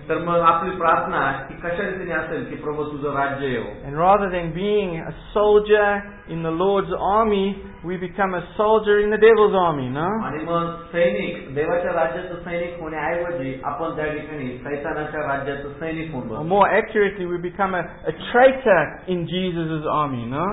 तर मग आपली प्रार्थना ही कशा रीतीने असेल की प्रभू तुझं राज्य येवो. And rather than being a soldier in the Lord's army, we become a soldier in the devil's army, no? आणि मग सैनिक देवाच्या राज्याचं सैनिक होण्याऐवजी आपण त्या ठिकाणी शैतानाच्या राज्याचं सैनिक होऊन Or बसतो. more accurately, we become a, a traitor in Jesus' army, no?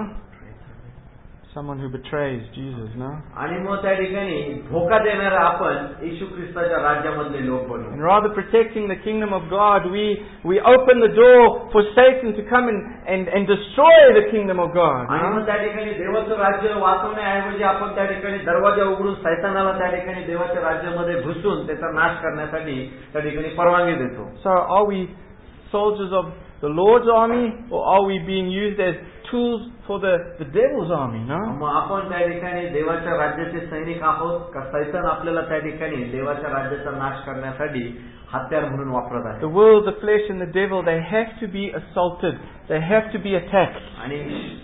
Someone who betrays Jesus, no? आणि मग त्या ठिकाणी धोका देणारा आपण येशू ख्रिस्ताच्या राज्यामधले लोक बनू. And rather protecting the kingdom of God, we we open the door for Satan to come and, and, and destroy the kingdom of God. आणि No? मग त्या ठिकाणी देवाचं राज्य वाचवण्याऐवजी आपण त्या ठिकाणी दरवाजा उघडून सैतानाला त्या ठिकाणी देवाच्या राज्यामध्ये घुसून त्याचा नाश करण्यासाठी त्या ठिकाणी परवानगी देतो. So are we soldiers of the Lord's army, or are we being used as tools for the, the devil's army, no? मग आपण त्या ठिकाणी देवाच्या राज्याचे सैनिक आहोत का सैतान आपल्याला त्या ठिकाणी देवाच्या राज्याचा नाश करण्यासाठी हत्यार म्हणून वापरत आहे. The world, the flesh and the devil, they have to be assaulted. They have to be attacked. आणि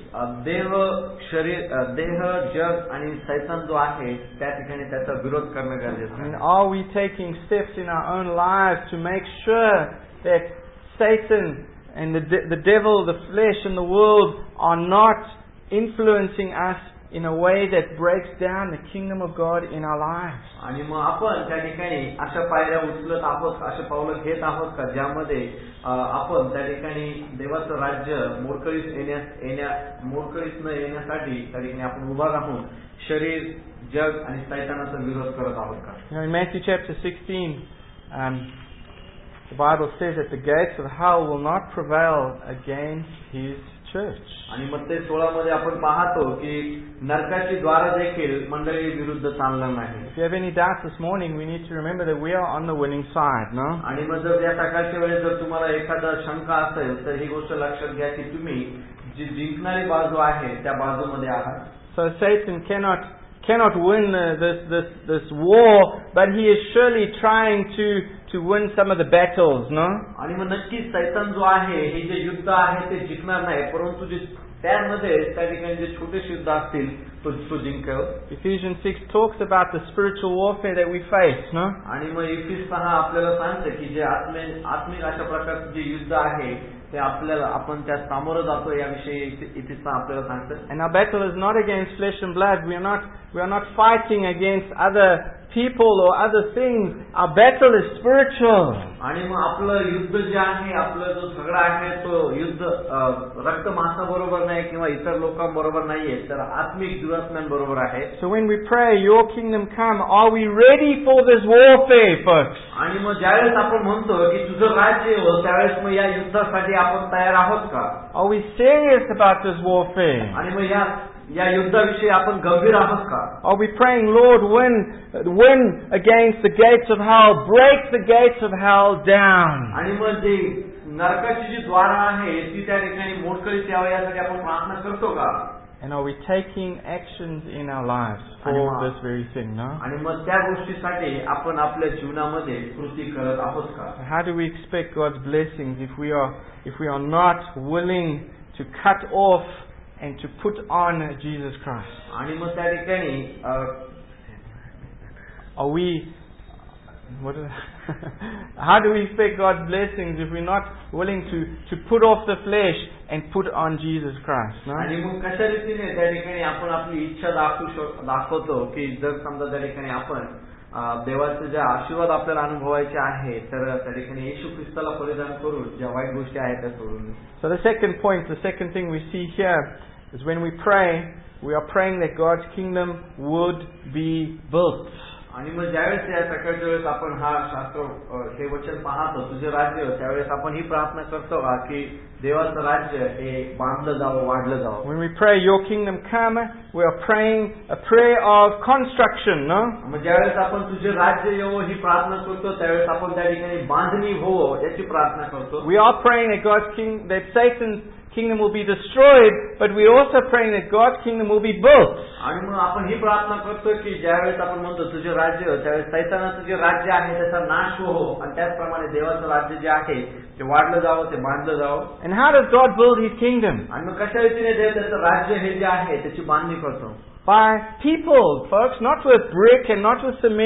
देह शरीर देह जग आणि सैतान जो आहे त्या ठिकाणी त्याचा विरोध करणं गरजेचं And आहे. are we taking steps in our own lives to make sure that Satan and the de- the devil, the flesh and the world are not influencing us in a way that breaks down the kingdom of God in our lives? आणि मग आपण त्या ठिकाणी अशा पायऱ्या उचलत आहोत, अशा पावलं घेत आहोत का ज्यामध्ये आपण त्या ठिकाणी देवाचं राज्य मोडकळीस येण्यास येण्या मोडकळीस न येण्यासाठी त्या ठिकाणी आपण उभा राहून शरीर जग आणि सैतानाचा विरोध करत आहोत का? You know, in Matthew chapter sixteen, um, the Bible says that the gates of hell will not prevail against His church. आणि मग ते सोळा मध्ये आपण पाहतो की नरकाची द्वार देखील मंडळी विरुद्ध चालणार नाही. If you have any doubts this morning, we need to remember that we are on the winning side, no? आणि मग जर या सकाळच्या वेळेस जर तुम्हाला एखादा शंका असेल तर ही गोष्ट लक्षात घ्या की तुम्ही जी जिंकणारी बाजू आहे त्या बाजूमध्ये आहात. So Satan cannot cannot win uh, this this this war, but he is surely trying to to win some of the battles, no? आणि मग नक्कीच सैतान जो आहे हे जे युद्ध आहे ते जिंकणार नाही, परंतु जे त्यामध्ये त्या ठिकाणी जे छोटे युद्ध असतील तो तो जिंकेल. Ephesians six talks about the spiritual warfare that we face, no? आणि मग इफिस सहा आपल्याला सांगते की जे आत्मे आत्मिक अशा प्रकारचे जे युद्ध आहे ते आपल्याला आपण त्या सामोरं जातो याविषयी इफिस सहा आपल्याला सांगते. And our battle is not against flesh and blood. We are not we are not fighting against other people or other things. Our battle is spiritual. आणि मग आपलं युद्ध जे आहे आपलं जो झगडा आहे तो युद्ध रक्त मांसाबरोबर नाही किंवा इतर लोकांबरोबर नाहीये तर आत्मिक दुरात्म्यांबरोबर आहे. So when we pray, your kingdom come, are we ready for this warfare, folks? आणि मग ज्यावेळेस आपण म्हणतो की तुझं राज्य येवो त्यावेळेस मग या युद्धासाठी आपण तयार आहोत का? Are we serious about this warfare? आणि मग या या युद्धाविषयी आपण गंभीर आहोत का? Are we praying, Lord, win, win against the gates of hell, break the gates of hell down? आणि मग जे नरकाची जी द्वार आहे ती त्या ठिकाणी मोडकळीस यावं यासाठी आपण प्रार्थना करतो का? And are we taking actions in our lives for this very thing, no? आणि मग त्या गोष्टीसाठी आपण आपल्या जीवनामध्ये कृती करत आहोत का? How do we expect God's blessings if we are if we are not willing to cut off and to put on Jesus Christ? आणि मग त्या ठिकाणी are we what is how do we expect God's blessings if we're not willing to to put off the flesh and put on Jesus Christ, no? आणि मग कशा रीतीने त्या ठिकाणी आपण आपली इच्छा दाखवू दाखवतो की जर समजा त्या ठिकाणी आपण देवाचे जे आशीर्वाद आपल्याला अनुभवायचे आहे तर त्या ठिकाणी येशू ख्रिस्ताला परिधान करून ज्या वाईट गोष्टी आहेत त्या सोडून. So the second point, the second thing we see here is when we pray, we are praying that God's kingdom would be built. आणि मग ज्यावेळेस या सकाळच्या वेळेस आपण हा शास्त्र हे वचन पाहतो तुझे राज्य त्यावेळेस आपण ही प्रार्थना करतो का की देवाचं राज्य हे बांधलं जावं वाढलं जावं. When we pray your kingdom come, we are praying a prayer of construction, no? मग ज्यावेळेस आपण तुझे राज्य येवो ही प्रार्थना करतो त्यावेळेस आपण त्या ठिकाणी बांधणी होवो याची प्रार्थना करतो. We are praying that God's king that Satan's kingdom will be destroyed, but we are also praying that God's kingdom will be built. आणि मग आपण ही प्रार्थना करतो की ज्यावेळेस आपण म्हणतो तुझे राज्य त्यावेळेस सैतानाचं जे राज्य आहे त्याचा नाश हो आणि त्याचप्रमाणे देवाचं राज्य जे आहे ते वाढलं जावं ते बांधलं जावं. And how does God build His kingdom? आणि मग कशा रीतीने देव त्याचं राज्य हे जे आहे त्याची बांधणी करतो? By people, folks, not with brick and not with cement.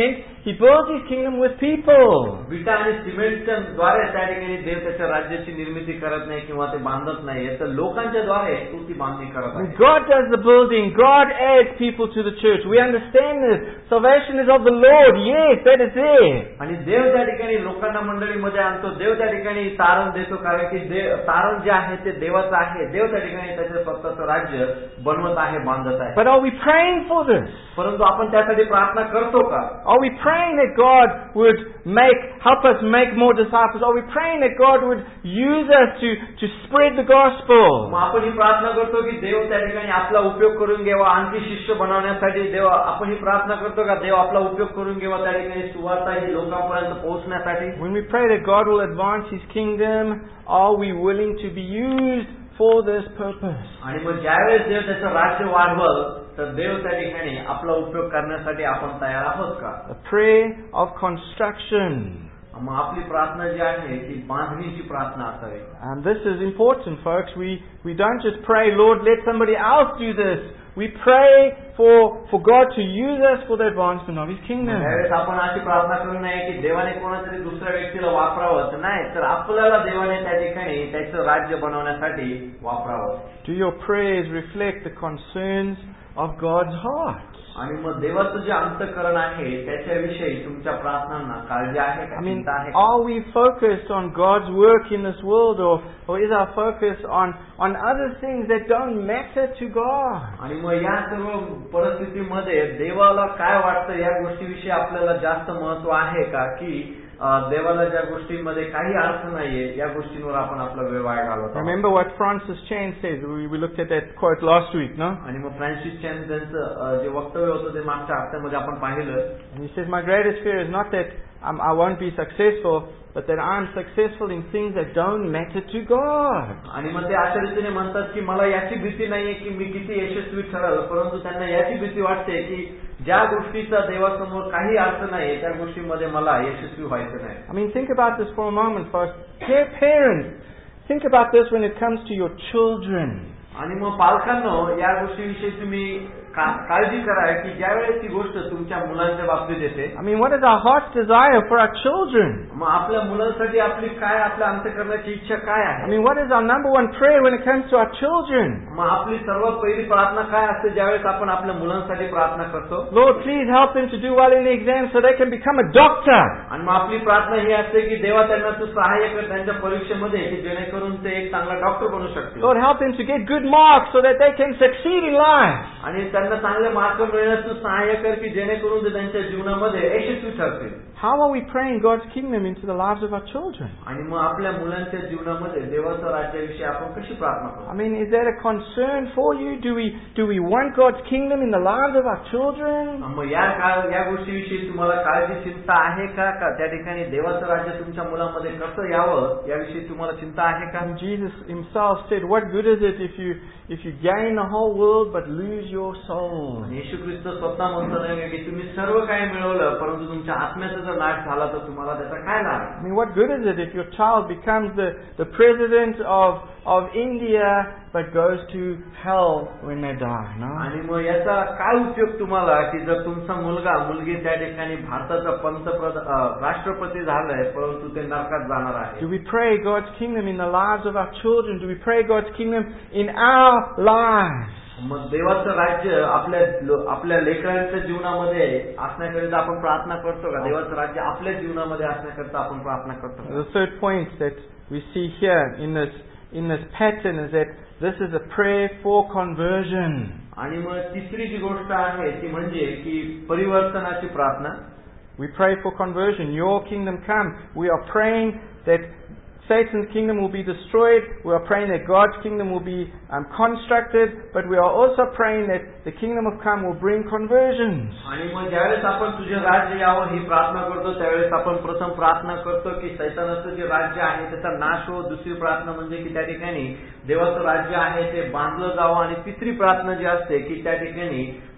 He builds His kingdom with people. विटा आणि सिमेंटच्या द्वारे त्या ठिकाणी देव त्याच्या राज्याची निर्मिती करत नाही किंवा ते बांधत नाही, तर लोकांच्या द्वारे तो ती बांधणी करत आहे. God does the building. God adds people to the church. We understand this. Salvation is of the Lord. Yes, that is there. आणि देव त्या ठिकाणी लोकांना मंडळीमध्ये आणतो. देव त्या ठिकाणी तारण देतो, कारण की देव तारण जे आहे ते देवाचं आहे. देव त्या ठिकाणी त्याचं स्वतःचं राज्य बनवत आहे, बांधत आहे. But are we praying for this? परंतु आपण त्यासाठी प्रार्थना करतो का? Are we praying that God would make help us make more disciples? Are we praying that God would use us to to spread the gospel? मग आपण ही प्रार्थना करतो की देव त्या ठिकाणी आपला उपयोग करून घ्यावा, आणखी शिष्य बनवण्यासाठी. देव आपण ही प्रार्थना करतो का देव आपला उपयोग करून घ्यावा त्या ठिकाणी सुवार्ता ही लोकांपर्यंत पोहोचण्यासाठी? When we pray that God will advance His kingdom, are we willing to be used for this purpose? आणि मग ज्यावेळेस देव त्याचं राज्य वाढवल, तर देव त्या ठिकाणी आपला उपयोग करण्यासाठी आपण तयार आहोत का? A prayer of construction. मग आपली प्रार्थना जी आहे ती बांधणीची प्रार्थना असावी. And this is important, folks. We we don't just pray, Lord, let somebody else do this. We pray for for God to use us for the advancement of His kingdom. त्यावेळेस आपण अशी प्रार्थना करू नये की देवाने कोणातरी दुसऱ्या व्यक्तीला वापरावं, नाही, तर आपल्याला देवाने त्या ठिकाणी त्याचं राज्य बनवण्यासाठी वापरावं. Do your prayers reflect the concerns of God's heart? आणि मग देवाचं जे अंतःकरण आहे त्याच्याविषयी तुमच्या प्रार्थनांना काळजी आहे का, I mean, चिंता आहे का? are we focused on God's work in this world, or or is our focus on on other things that don't matter to God? आणि मग या सर्व परिस्थितीमध्ये देवाला काय वाटतं या गोष्टीविषयी आपल्याला जास्त महत्व आहे का, की देवाला ज्या गोष्टींमध्ये काही अर्थ नाहीये या गोष्टींवर आपण आपला वेळ वाया घालवतो? Remember what Francis Chan said. We, we looked at that quote last week, no? आणि मग फ्रान्सिस चॅन त्यांचं जे वक्तव्य होतं ते मागच्या हप्त्यामध्ये आपण पाहिलं. And he says, my greatest fear is not that um, I won't be successful, but that I'm successful in things that don't matter to God. आणि मग ते अशा रीतीने म्हणतात की मला याची भीती नाहीये की मी किती यशस्वी ठरेल, परंतु त्यांना याची भीती वाटते की ज्या गोष्टीचा देवासमोर काही अर्थ नाही त्या गोष्टीमध्ये मला यशस्वी व्हायचं नाही. I mean, think about this for a moment, folks. Dear parents, think about this when it comes to your children. आणि मग पालकांनो या गोष्टीविषयी तुम्ही काळजी करा की ज्यावेळेस ती गोष्ट तुमच्या मुलांच्या बाबतीत येते. I mean, what is our heart's desire for our children? मग आपल्या मुलांसाठी आपली काय आपल्या अंतःकरणाची इच्छा काय आहे? I mean, what is our number one prayer when it comes to our children? मग आपली सर्वात पहिली प्रार्थना काय असते ज्यावेळेस आपण आपल्या मुलांसाठी प्रार्थना करतो? Lord, please help them to do well in the exam so they can become a doctor. आणि मग आपली प्रार्थना ही असते की देवा त्यांना तू सहाय्य कर त्यांच्या परीक्षेमध्ये की जेणेकरून ते एक चांगला डॉक्टर बनू शकतील. Lord, help them to get good marks so that they can succeed in life. आणि त्यांना चांगले मार्क मिळण्यास तू सहाय्य कर की जेणेकरून ते त्यांच्या जीवनामध्ये यशस्वी ठरतील. How are we praying God's kingdom into the lives of our children? आणि मग आपल्या मुलांच्या जीवनामध्ये देवाच्या राज्याविषयी आपण कशी प्रार्थना करतो? I mean, is that a concern for you? Do we do we want God's kingdom in the lives of our children? मग या या गोष्टीविषयी तुम्हाला काळजी चिंता आहे का का त्या ठिकाणी देवाचं राज्य तुमच्या मुलांमध्ये कसं यावं याविषयी तुम्हाला चिंता आहे का? And Jesus himself said, what good is it if you if you gain the whole world but lose your soul? येशू ख्रिस्त स्वतः म्हणतो नाही की तुम्ही सर्व काही मिळवलं परंतु तुमच्या आत्म्याचा जर नाश झाला तर तुम्हाला त्याचा काय लाभ? I mean, what good is it if your child becomes the the president of of India but goes to hell when they die? No. आणि मग याचा काय उपयोग तुम्हाला की जर तुमचा मुलगा मुलगी त्या ठिकाणी भारताचा पंतप्रधान राष्ट्रपती झालाय परंतु ते नरकात जाणार आहे? Do we pray God's kingdom in the lives of our children? Do we pray God's kingdom in our lives? मग देवाचं राज्य आपल्या आपल्या लेकरांच्या जीवनामध्ये असण्याकरिता आपण प्रार्थना करतो का? देवाचं राज्य आपल्या जीवनामध्ये असण्याकरिता आपण प्रार्थना करतो का? The third point that we see here in this in this pattern is that this is a prayer for conversion. आणि मग तिसरी जी गोष्ट आहे ती म्हणजे की परिवर्तनाची प्रार्थना. We pray for conversion. Your kingdom come. We are praying that Satan's kingdom will be destroyed. We are praying that God's kingdom will be um, constructed, but we are also praying that the kingdom of come will bring conversions. आणि मग ज्यावेळेस आपण तुझे राज्य यावं ही प्रार्थना करतो त्यावेळेस आपण प्रथम प्रार्थना करतो की सैतानाचं जे राज्य आहे त्याचा नाश हो. दुसरी प्रार्थना म्हणजे की त्या ठिकाणी देवाचं राज्य आहे ते बांधलं जावं. आणि तिसरी प्रार्थना जी असते की त्या ठिकाणी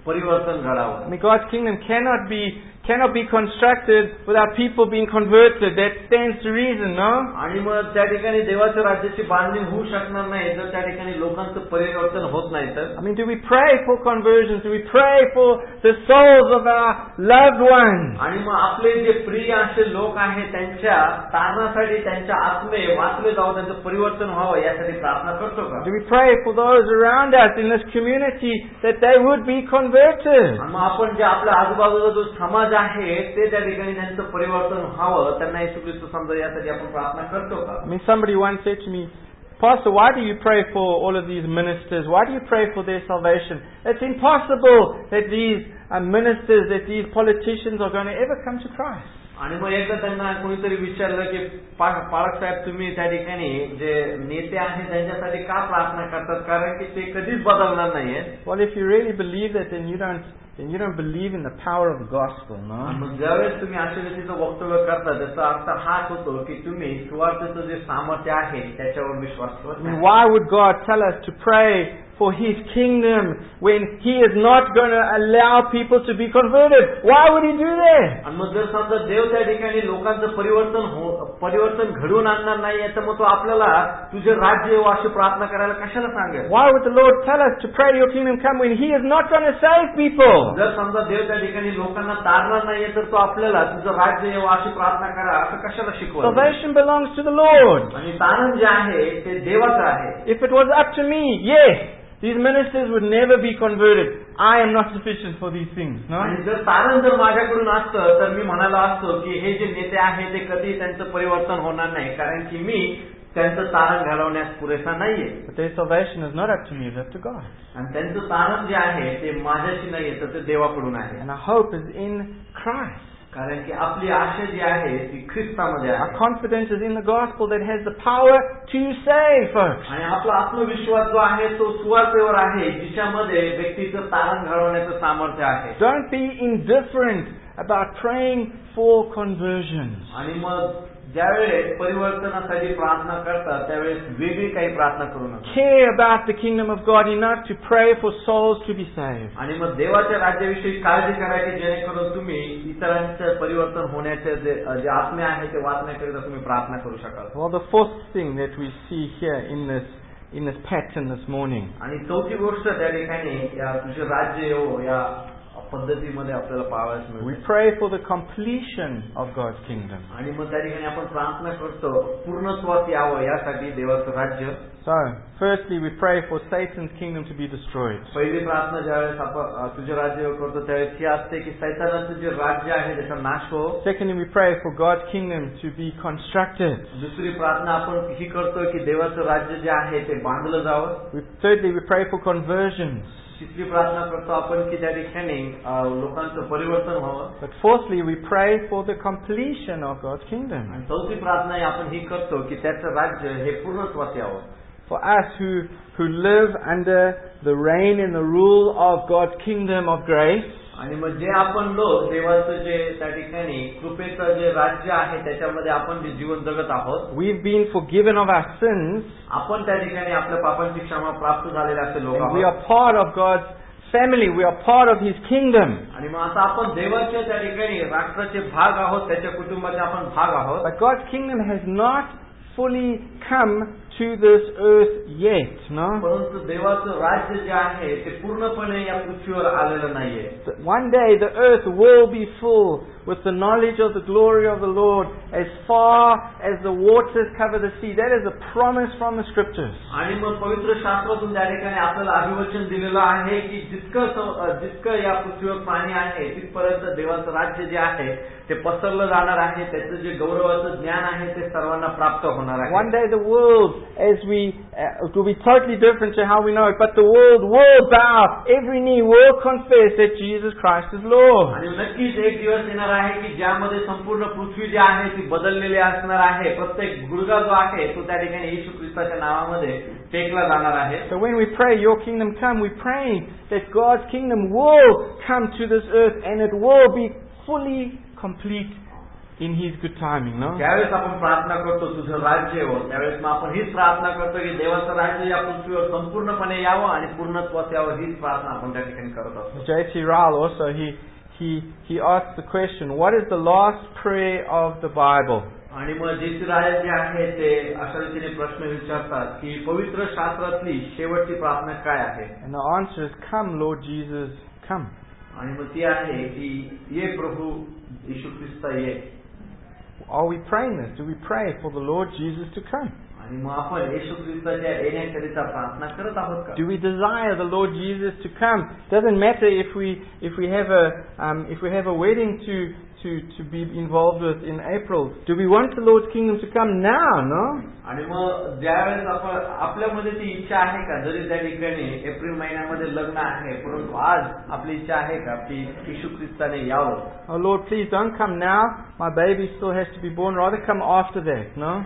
परिवर्तन I घडावं. mean, God's kingdom cannot be cannot be constructed without people being converted. That stands to reason, no? आणि मग त्या ठिकाणी देवाच्या राज्याची बांधणी होऊ शकणार नाही जर त्या ठिकाणी लोकांचं परिवर्तन होत नाही तर. I mean, do we pray for conversions? Do we pray for the souls of our loved ones? आणि मग आपले जे प्रिय असे लोक आहेत त्यांच्या तारणासाठी त्यांच्या आत्मे वाचले जावं त्यांचं परिवर्तन व्हावं यासाठी प्रार्थना करतो का? Do we pray for those around us in this community that they would be converted? आणि मग आपण जे आपल्या आजूबाजूचा जो समाज आहे ते त्या ठिकाणी त्यांचं परिवर्तन व्हावं त्यांना येशू ख्रिस्त समजा यासाठी आपण प्रार्थना करतो का? I mean, somebody once said to me, Pastor, why do you pray for all of these ministers? Why do you pray for their salvation? It's impossible that these uh, ministers, that these politicians are going to ever come to Christ. आणि मग एकदा त्यांना कोणीतरी विचारलं की पाळक साहेब तुम्ही त्या ठिकाणी जे नेते आहेत त्यांच्यासाठी का प्रार्थना करतात कारण की ते कधीच बदलणार नाहीये. Well, if you really believe that, then you don't then you don't believe in the power of the gospel, no? मग ज्यावेळेस तुम्ही अशा रीतीचं वक्तव्य करता त्याचा अर्थ हाच होतो की तुम्ही सुवार्तेचं जे सामर्थ्य आहे त्याच्यावर विश्वास ठेवत नाही. Why would God tell us to pray for His kingdom when He is not going to allow people to be converted? Why would He do that? आणि मग जर समजा देव त्या ठिकाणी लोकांचं परिवर्तन हो परिवर्तन घडवून आणणार नाही तर मग तो आपल्याला तुझे राज्य येवो अशी प्रार्थना करायला कशाला सांगेल? Why would the Lord tell us to pray your kingdom come when He is not going to save people? जर समजा देव त्या ठिकाणी लोकांना तारणार नाहीये तर तो आपल्याला तुझं राज्य येवो अशी प्रार्थना करा असं कशाला शिकवलं? Salvation belongs to the Lord. आणि तारण जे आहे ते देवाचं आहे. If it was up to me, yes, these ministers would never be converted. I am not sufficient for these things, no? आणि जर तारण जर माझ्याकडून असतं तर मी म्हणाला असतो की हे जे नेते आहेत ते कधी त्यांचं परिवर्तन होणार नाही कारण की मी त्यांचं तारण घालवण्यास पुरेसा नाहीये. But their salvation is not up to me, it's up to God. आणि त्यांचं तारण जे आहे ते माझ्याशी नाहीये तर ते देवाकडून आहे. And our hope is in Christ. कारण की आपली आशा जी आहे ती ख्रिस्तामध्ये Our आहे. confidence is in the gospel that has the power to save folks. आणि आपला आत्मविश्वास जो आहे तो सुवार्तेवर आहे जिच्यामध्ये व्यक्तीचं तारण घडवण्याचं सामर्थ्य आहे. Don't be indifferent about praying for conversions. आणि मग ज्यावेळेस परिवर्तनासाठी प्रार्थना करतात त्यावेळेस वेगळी काही प्रार्थना करू नका. Care about the kingdom of God enough to pray for souls to be saved. आणि मग देवाच्या राज्याविषयी काळजी करायची जेणेकरून तुम्ही इतरांचं परिवर्तन होण्याचे जे जे आत्मे आहे ते वाचण्याकरिता तुम्ही प्रार्थना करू शकाल. Well, the fourth thing that we see here in this in this pattern this morning आणि चौथी गोष्ट त्या ठिकाणी या तुझे राज्य येवो या पद्धतीमध्ये आपल्याला पाहावयास we मिळते. pray for the completion of God's kingdom. आणि मग त्या ठिकाणी आपण प्रार्थना करतो पूर्णत्वास यावं यासाठी देवाचं राज्य. So, firstly, we pray for Satan's kingdom to be destroyed. पहिली प्रार्थना ज्यावेळेस आपण तुझे राज्य करतो त्यावेळेस ही असते की सैतानाचं जे राज्य आहे त्याचा नाश हो. Secondly, we pray for God's kingdom to be constructed. दुसरी प्रार्थना आपण ही करतो की देवाचं राज्य जे आहे ते बांधलं जावं. We, thirdly, we pray for conversions. तिसरी प्रार्थना करतो आपण की त्या ठिकाणी लोकांचं परिवर्तन व्हावं. But fourthly, we pray for the completion of God's kingdom. आणि चौथी प्रार्थना आपण ही करतो की त्याचं राज्य हे पूर्णत्वास यावं. For us who who live under the reign and the rule of God's kingdom of grace, आणि मग जे आपण लोक देवाचं जे त्या ठिकाणी कृपेचं जे राज्य आहे त्याच्यामध्ये आपण जे जीवन जगत आहोत, we've been forgiven of our sins, आपण त्या ठिकाणी आपल्या पापांची क्षमा प्राप्त झालेले असे लोक and we आहोत. are part of God's family. We are part of His kingdom. आणि मग आता आपण देवाच्या त्या ठिकाणी राष्ट्राचे भाग आहोत त्याच्या कुटुंबाचे आपण भाग आहोत. But God's kingdom has not fully come to this earth yet, no? परंतु देवाचं राज्य जे आहे ते पूर्णपणे या पृथ्वीवर आलेलं नाहीये. One day the earth will be full with the knowledge of the glory of the Lord as far as the waters cover the sea. That is a promise from the scriptures. आणि मग पवित्र शास्त्रातून त्या ठिकाणी आपल्याला अभिवचन दिलेलं आहे की जितकं जितकं या पृथ्वीवर पाणी आहे तिथपर्यंत देवाचं राज्य जे आहे ते पसरलं जाणार आहे. त्याचं जे गौरवाचं ज्ञान आहे ते सर्वांना प्राप्त होणार आहे. One day the world, as we, uh, it will be totally different to how we know it, but the world will bow, every knee will confess that Jesus Christ is Lord. आणि नक्कीच एक दिवस येणार आहे की ज्यामध्ये संपूर्ण पृथ्वी जी आहे ती बदललेली असणार आहे. प्रत्येक गुडघा जो आहे तो त्या ठिकाणी येशू ख्रिस्ताच्या नावामध्ये टेकला जाणार आहे. So when we pray, your kingdom come, we pray that God's kingdom will come to this earth and it will be fully complete in His good timing, no? ज्यावेळेस आपण प्रार्थना करतो तुझं राज्य यावं, त्यावेळेस मग आपण हीच प्रार्थना करतो की देवाचं राज्य या पृथ्वीवर संपूर्णपणे यावं आणि पूर्णत्वास यावं, हीच प्रार्थना आपण त्या ठिकाणी करत असतो. J T Ryle also, he, he, he asked the question, what is the last prayer of the Bible? आणि मग जे सी राय जे आहे ते अशा रीतीने प्रश्न विचारतात की पवित्र शास्त्रातली शेवटची प्रार्थना काय आहे? And the answer is, come Lord Jesus, come. आणि मग ती आहे की ये प्रभू येशू ख्रिस्त ये. Are we praying this? Do we pray for the Lord Jesus to come? आणि मग आपण येशू ख्रिस्ताच्या येण्याकरिता प्रार्थना करत आहोत का? Do we desire the Lord Jesus to come? Doesn't matter if we if we have a um, if we have a wedding to to to be involved with in April. Do we want the Lord's kingdom to come now? No. आणि मग ज्यावेळेस आपण आपल्यामध्ये ती इच्छा आहे का, जरी त्या ठिकाणी एप्रिल महिन्यामध्ये लग्न आहे, परंतु आज आपली इच्छा आहे का की येशू ख्रिस्ताने यावं? Oh Lord, please don't come now. My baby still has to be born. Rather come after that. No.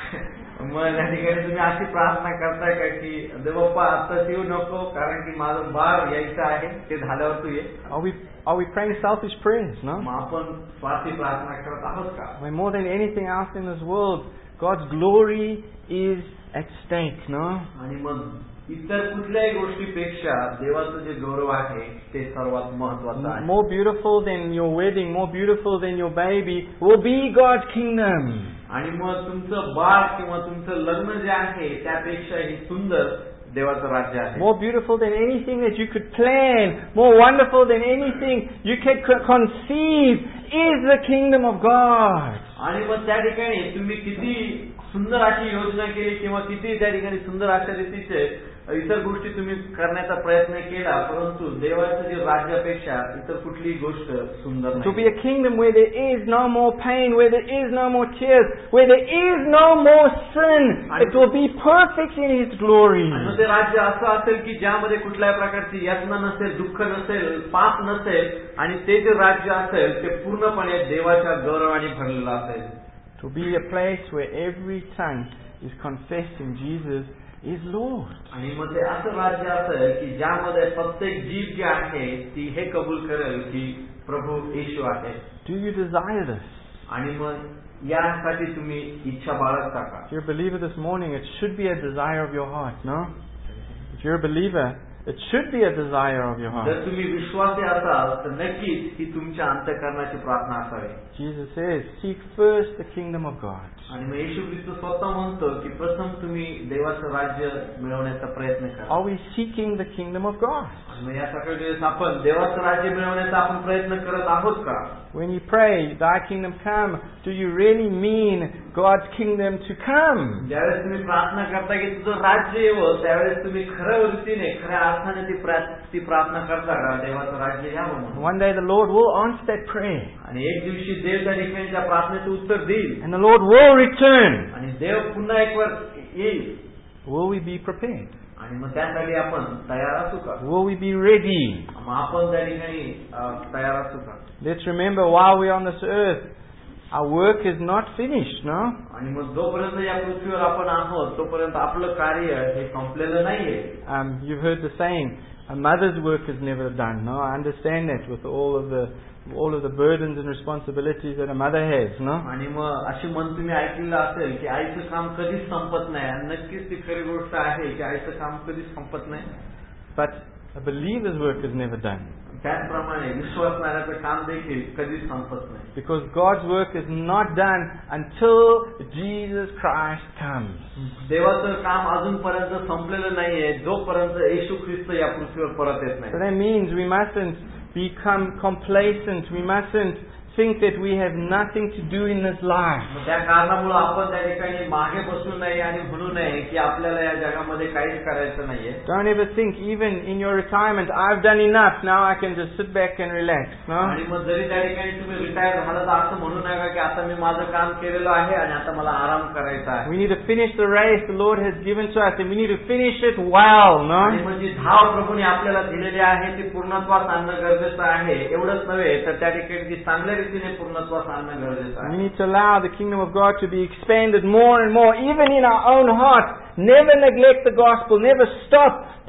मग त्या ठिकाणी तुम्ही अशी प्रार्थना करताय का की देवप्पा आत्ताच येऊ नको, कारण की माझं बाळ यायचं आहे, ते झाल्यावर तू ये? Are we are we praying selfish prayers? No. मग आपण स्वार्थी प्रार्थना करत आहोत का? When more than anything else in this world, God's glory is at stake. No. आणि मग इतर कुठल्याही गोष्टीपेक्षा देवाचं जे गौरव आहे ते सर्वात महत्त्वाचं आहे. More beautiful than your wedding, more beautiful than your baby will be God's kingdom. आणि मग तुमचं बाळ किंवा तुमचं लग्न जे आहे त्यापेक्षाही सुंदर देवाचं राज्य आहे. More beautiful than anything that you could plan, more wonderful than anything you could conceive is the kingdom of God. आणि मग त्या ठिकाणी तुम्ही किती सुंदर अशी योजना केली किंवा किती त्या ठिकाणी सुंदर अशा रीतीचे इतर गोष्टी तुम्ही करण्याचा प्रयत्न केला, परंतु देवाचं जे राज्यापेक्षा इतर कुठलीही गोष्ट सुंदर नाही. To be a kingdom where there is no more pain, where there is no more tears, where there is no more sin. It will be perfect in His glory. आणि ते राज्य असं असेल की ज्यामध्ये कुठल्याही प्रकारची यातना नसेल, दुःख नसेल, पाप नसेल, आणि ते जे राज्य असेल ते पूर्णपणे देवाच्या गौरवाने भरलेलं असेल. To be a place where every tongue is confessing Jesus is Lord. आणि मग ते असं राज्य असेल की ज्यामध्ये प्रत्येक जीव जी आहे ती हे कबूल करेल की प्रभू येशू आहे. Do you desire this? आणि मग यासाठी तुम्ही इच्छा बाळगता का? If you're a believer this morning, it should be a desire of your heart, no? If you're a believer, it should be a desire of your heart. जर तुम्ही विश्वासी असाल तर नक्कीच ही तुमच्या अंतःकरणाची प्रार्थना असावी. Jesus says, seek first the kingdom of God. आणि मग येशू ख्रिस्त स्वतः म्हणतो की प्रथम तुम्ही देवाचं राज्य मिळवण्याचा प्रयत्न करा. Are we seeking the kingdom of God? आणि मग या सगळ्या वेळेस आपण देवाचं राज्य मिळवण्याचा आपण प्रयत्न करत आहोत का? When you pray, thy kingdom come, do you really mean God's kingdom to come? ज्यावेळेस तुम्ही प्रार्थना करता की तुझं राज्य यावं, त्यावेळेस तुम्ही खऱ्या वृत्तीने खऱ्या अर्थाने ती ती प्रार्थना करता का देवाचं राज्य यावं म्हणून? One day the Lord will answer that prayer. आणि एक दिवशी देव त्या ठिकाणी त्या प्रार्थनेचं उत्तर देईल. And the Lord will return. आणि देव पुन्हा एक वर येईल. Will we be prepared? आणि मग त्यासाठी आपण तयार असू का? Will we be ready? मग आपण त्या ठिकाणी तयार असू का? Let's remember, while we're on this earth, our work is not finished, no? आणि मग जोपर्यंत या पृथ्वीवर आपण आहोत तोपर्यंत आपलं कार्य हे संपलेलं नाहीये. Um, you've heard the saying, a mother's work is never done. No, I understand that with all of the all of the burdens and responsibilities that a mother has, no? आणि मग अशी मन तुम्ही ऐकलेलं असेल की आईचं काम कधीच संपत नाही, आणि नक्कीच ती खरी गोष्ट आहे की आईचं काम कधीच संपत नाही. But a believer's work is never done. त्याचप्रमाणे विश्वासणाऱ्याचं काम देखील कधीच संपत नाही. Because God's work is not done until Jesus Christ comes. देवाचं काम अजूनपर्यंत संपलेलं नाहीये जोपर्यंत येशू ख्रिस्त या पृथ्वीवर परत येत नाही. So that means we mustn't become complacent. We mustn't think that we have nothing to do in this life. त्या कारणामुळे आपण त्या ठिकाणी मागे बसू नये आणि म्हणू नये की आपल्याला या जगामध्ये काहीच करायचं नाहीये. Don't ever think, even in your retirement, I've done enough, now I can just sit back and relax. No? आणि मग जरी त्या ठिकाणी तुम्ही रिटायर झालं तर असं म्हणू नका की आता मी माझं काम केलेलं आहे आणि आता मला आराम करायचा आहे. We need to finish the race the Lord has given to us, and we need to finish it well. No? आणि म्हणजे धाव प्रभूने आपल्याला दिलेली आहे ती पूर्णत्वास आणणं गरजेचं आहे. एवढंच नव्हे तर त्या ठिकाणी ती चांगल्या रीतीने पूर्णत्वास आणणं गरजेचं आहे. We need to allow the kingdom of God to be expanded more and more, even in our own hearts. Never neglect the gospel. Never stop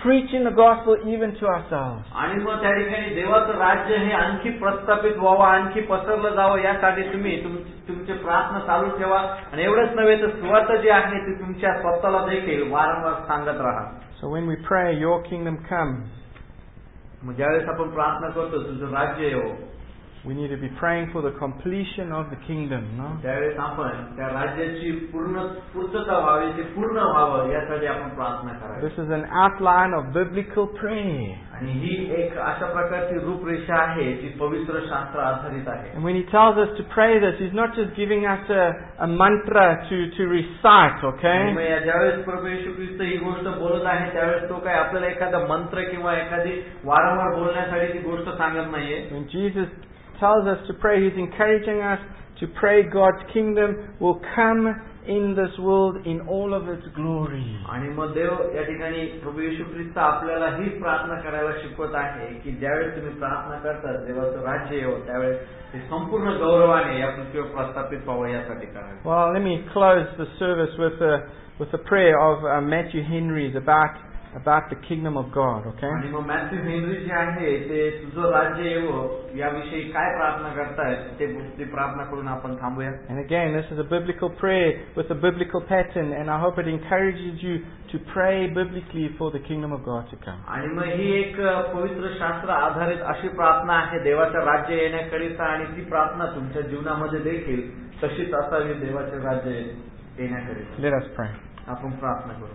preaching the gospel even to ourselves. आणि मग त्या ठिकाणी देवाचं राज्य हे आणखी प्रस्थापित व्हावं, आणखी पसरलं जावं, यासाठी तुम्ही तुमचे प्रार्थना चालू ठेवा. आणि एवढंच नव्हे तर सुवार्ता जी आहे ती तुमच्या स्वतःला देखील वारंवार सांगत राहा. So when we pray, your kingdom come, मग ज्यावेळेस आपण प्रार्थना करतो तुझं राज्य येवो, we need to be praying for the completion of the kingdom, no? त्यावेळेस आपण त्या राज्याची पूर्ण पूर्तता व्हावी, ते पूर्ण व्हावं यासाठी आपण प्रार्थना करावी. This is an outline of biblical prayer. आणि ही एक अशा प्रकारची रूपरेषा आहे जी पवित्र शास्त्र आधारित आहे. And when he tells us to pray this, he's not just giving us a, a mantra to, to recite, okay? मग ज्यावेळेस प्रभू येशू ख्रिस्त ही गोष्ट बोलत आहे त्यावेळेस तो काय आपल्याला एखादा मंत्र किंवा एखादी वारंवार बोलण्यासाठी ती गोष्ट सांगत नाहीये. When Jesus tells us to pray, he's encouraging us to pray God's kingdom will come in this world in all of its glory. आणि मग देव या ठिकाणी प्रभू येशू ख्रिस्त आपल्याला ही प्रार्थना करायला शिकवत आहे की ज्यावेळेस तुम्ही प्रार्थना करता देवाचं राज्य येवो त्यावेळेस ते संपूर्ण गौरवाने या पृथ्वीवर प्रस्थापित व्हावं यासाठी करावे. Well, let me close the service with a with a prayer of uh, Matthew Henry's about about the kingdom of God, okay? आणि मग मॅथ्यू हेनरी जे आहे ते तुझं राज्य येवो याविषयी काय प्रार्थना करतायत ते ती प्रार्थना करून आपण थांबूया. And again, this is a biblical prayer with a biblical pattern, and I hope it encourages you to pray biblically for the kingdom of God to come. आणि मग ही एक पवित्र शास्त्र आधारित अशी प्रार्थना आहे देवाचं राज्य येण्याकरिता, आणि ती प्रार्थना तुमच्या जीवनामध्ये देखील तशीच असावी देवाचे राज्य येण्याकरिता. Let us pray. आपण प्रार्थना करू.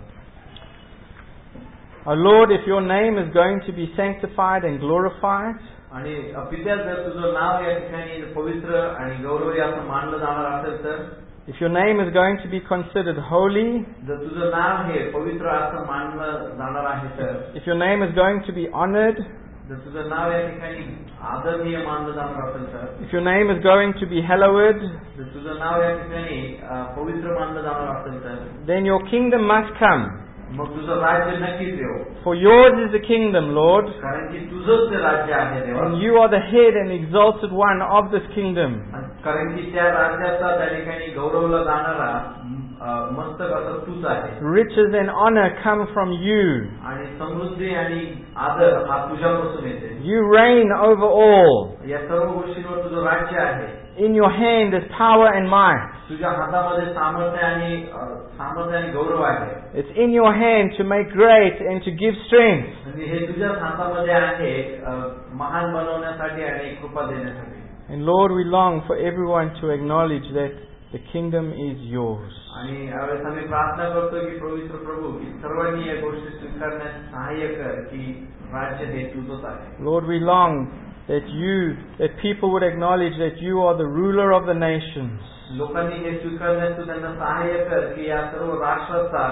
Our Lord, if your name is going to be sanctified and glorified, आणि पित्या जर तुझं नाव या ठिकाणी पवित्र आणि गौरवी असं मानलं जाणार असेल तर, if your name is going to be considered holy, जर तुझं नाव हे पवित्र असं मानलं जाणार आहे तर, if your name is going to be honored, जर तुझं नाव या ठिकाणी आदरणीय मानलं जाणार असेल तर, if your name is going to be hallowed, जर तुझं नाव या ठिकाणी पवित्र मानलं जाणार असेल तर, then your kingdom must come. मग तुझं राज्य नक्कीच येवो. For yours is the kingdom, Lord, कारण की तुझंच ते राज्य आहे देवा. and you are the head and exalted one of this kingdom. कारण की त्या राज्याचा त्या ठिकाणी गौरवला जाणारा मस्तक असं तूच आहे. Riches and honor come from you. आणि समृद्धी आणि आदर हा तुझ्यापासून येते. You reign over all. या सर्व गोष्टींवर तुझं राज्य आहे. In your hand is power and might. तुझ्या हातामध्ये सामर्थ्य आणि सामर्थ्य आणि गौरव आहे. It's in your hand to make great and to give strength. म्हणजे हे तुझ्या हातामध्ये आहे महान बनवण्यासाठी आणि कृपा देण्यासाठी. And Lord, we long for everyone to acknowledge that the kingdom is yours. आणि यावेळेस आम्ही प्रार्थना करतो की पवित्र प्रभू की सर्वांनी या गोष्टी स्वीकारण्यास सहाय्य कर की राज्य हे तुझंच आहे. Lord, we long that you, that people would acknowledge that you are the ruler of the nations. लोकांनी हे स्वीकारण्यास तू त्यांना सहाय्य कर की या सर्व राष्ट्राचा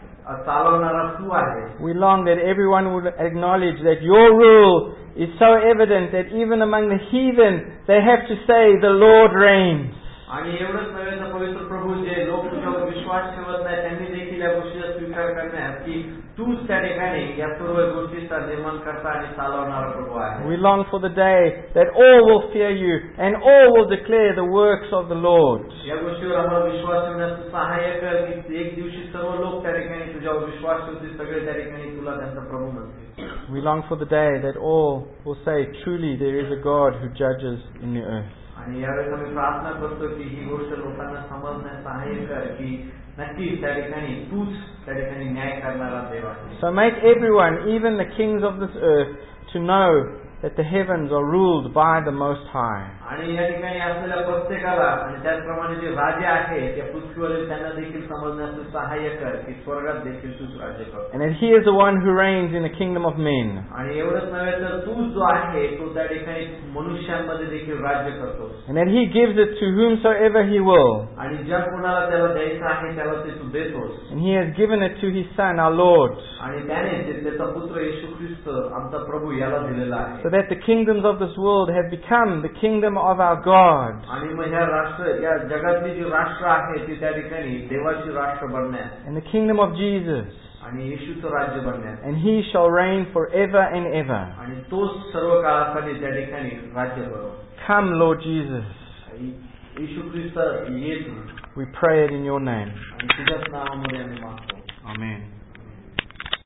चालवणारा तू आहे. We long that everyone would acknowledge that your rule is so evident that even among the heathen they have to say the Lord reigns. आणि एवढंच नव्हे तर पवित्र प्रभू जे लोक तुझ्यावर विश्वास ठेवत नाही त्यांनी देखील या गोष्टीचा स्वीकार करण्यास की तूच त्या ठिकाणी या सर्व गोष्टीचा निर्माण करता आणि चालवणारा प्रभू आहे. We long for the day that all will fear you and all will declare the works of the Lord. या गोष्टीवर आम्हाला विश्वास ठेवण्यास सहाय्य कर की एक दिवशी सर्व लोक त्या ठिकाणी तुझ्यावर विश्वास ठेवतील, सगळे त्या ठिकाणी तुला त्यांचा प्रभू म्हणतील. We long for the day that all will say truly there is a God who judges in the earth. आणि यावेळेस आम्ही प्रार्थना करतो की ही गोष्ट लोकांना समजण्यास सहाय्य कर की नक्कीच त्या ठिकाणी तूच त्या ठिकाणी न्याय करणारा देव आहे. So make everyone, even the kings of this earth, to know that the heavens are ruled by the Most High. आणि या ठिकाणी असलेल्या प्रत्येकाला आणि त्याचप्रमाणे जे राजे आहेत त्या पृथ्वीवरील त्यांना देखील समजण्यास तू सहाय्य कर की स्वर्गात देखील तूच राज्य कर. And that He is the one who reigns in the kingdom of men. आणि एवढंच नव्हे तर तू जो आहे तो त्या ठिकाणी मनुष्यांमध्ये देखील राज्य करतोस. And that He gives it to whomsoever He will. आणि ज्या कोणाला त्याला द्यायचं आहे त्याला ते तू देतोस. And He has given it to His Son, our Lord. आणि त्याने त्याचा पुत्र येशू ख्रिस्त आमचा प्रभू याला दिलेला आहे. So that the kingdoms of this world have become the kingdom of our God. आणि मग ह्या राष्ट्र या जगातली जी राष्ट्र आहे ती त्या ठिकाणी देवाची राष्ट्र बनण्यास. And the kingdom of Jesus. आणि येशूचं राज्य बनण्यास. And He shall reign forever and ever. आणि तोच सर्व काळासाठी त्या ठिकाणी राज्य करो. Come, Lord Jesus. येशू ख्रिस्त ये तू. We pray it in your name. आणि तुझ्याच नावामध्ये आम्ही मागतो. Amen.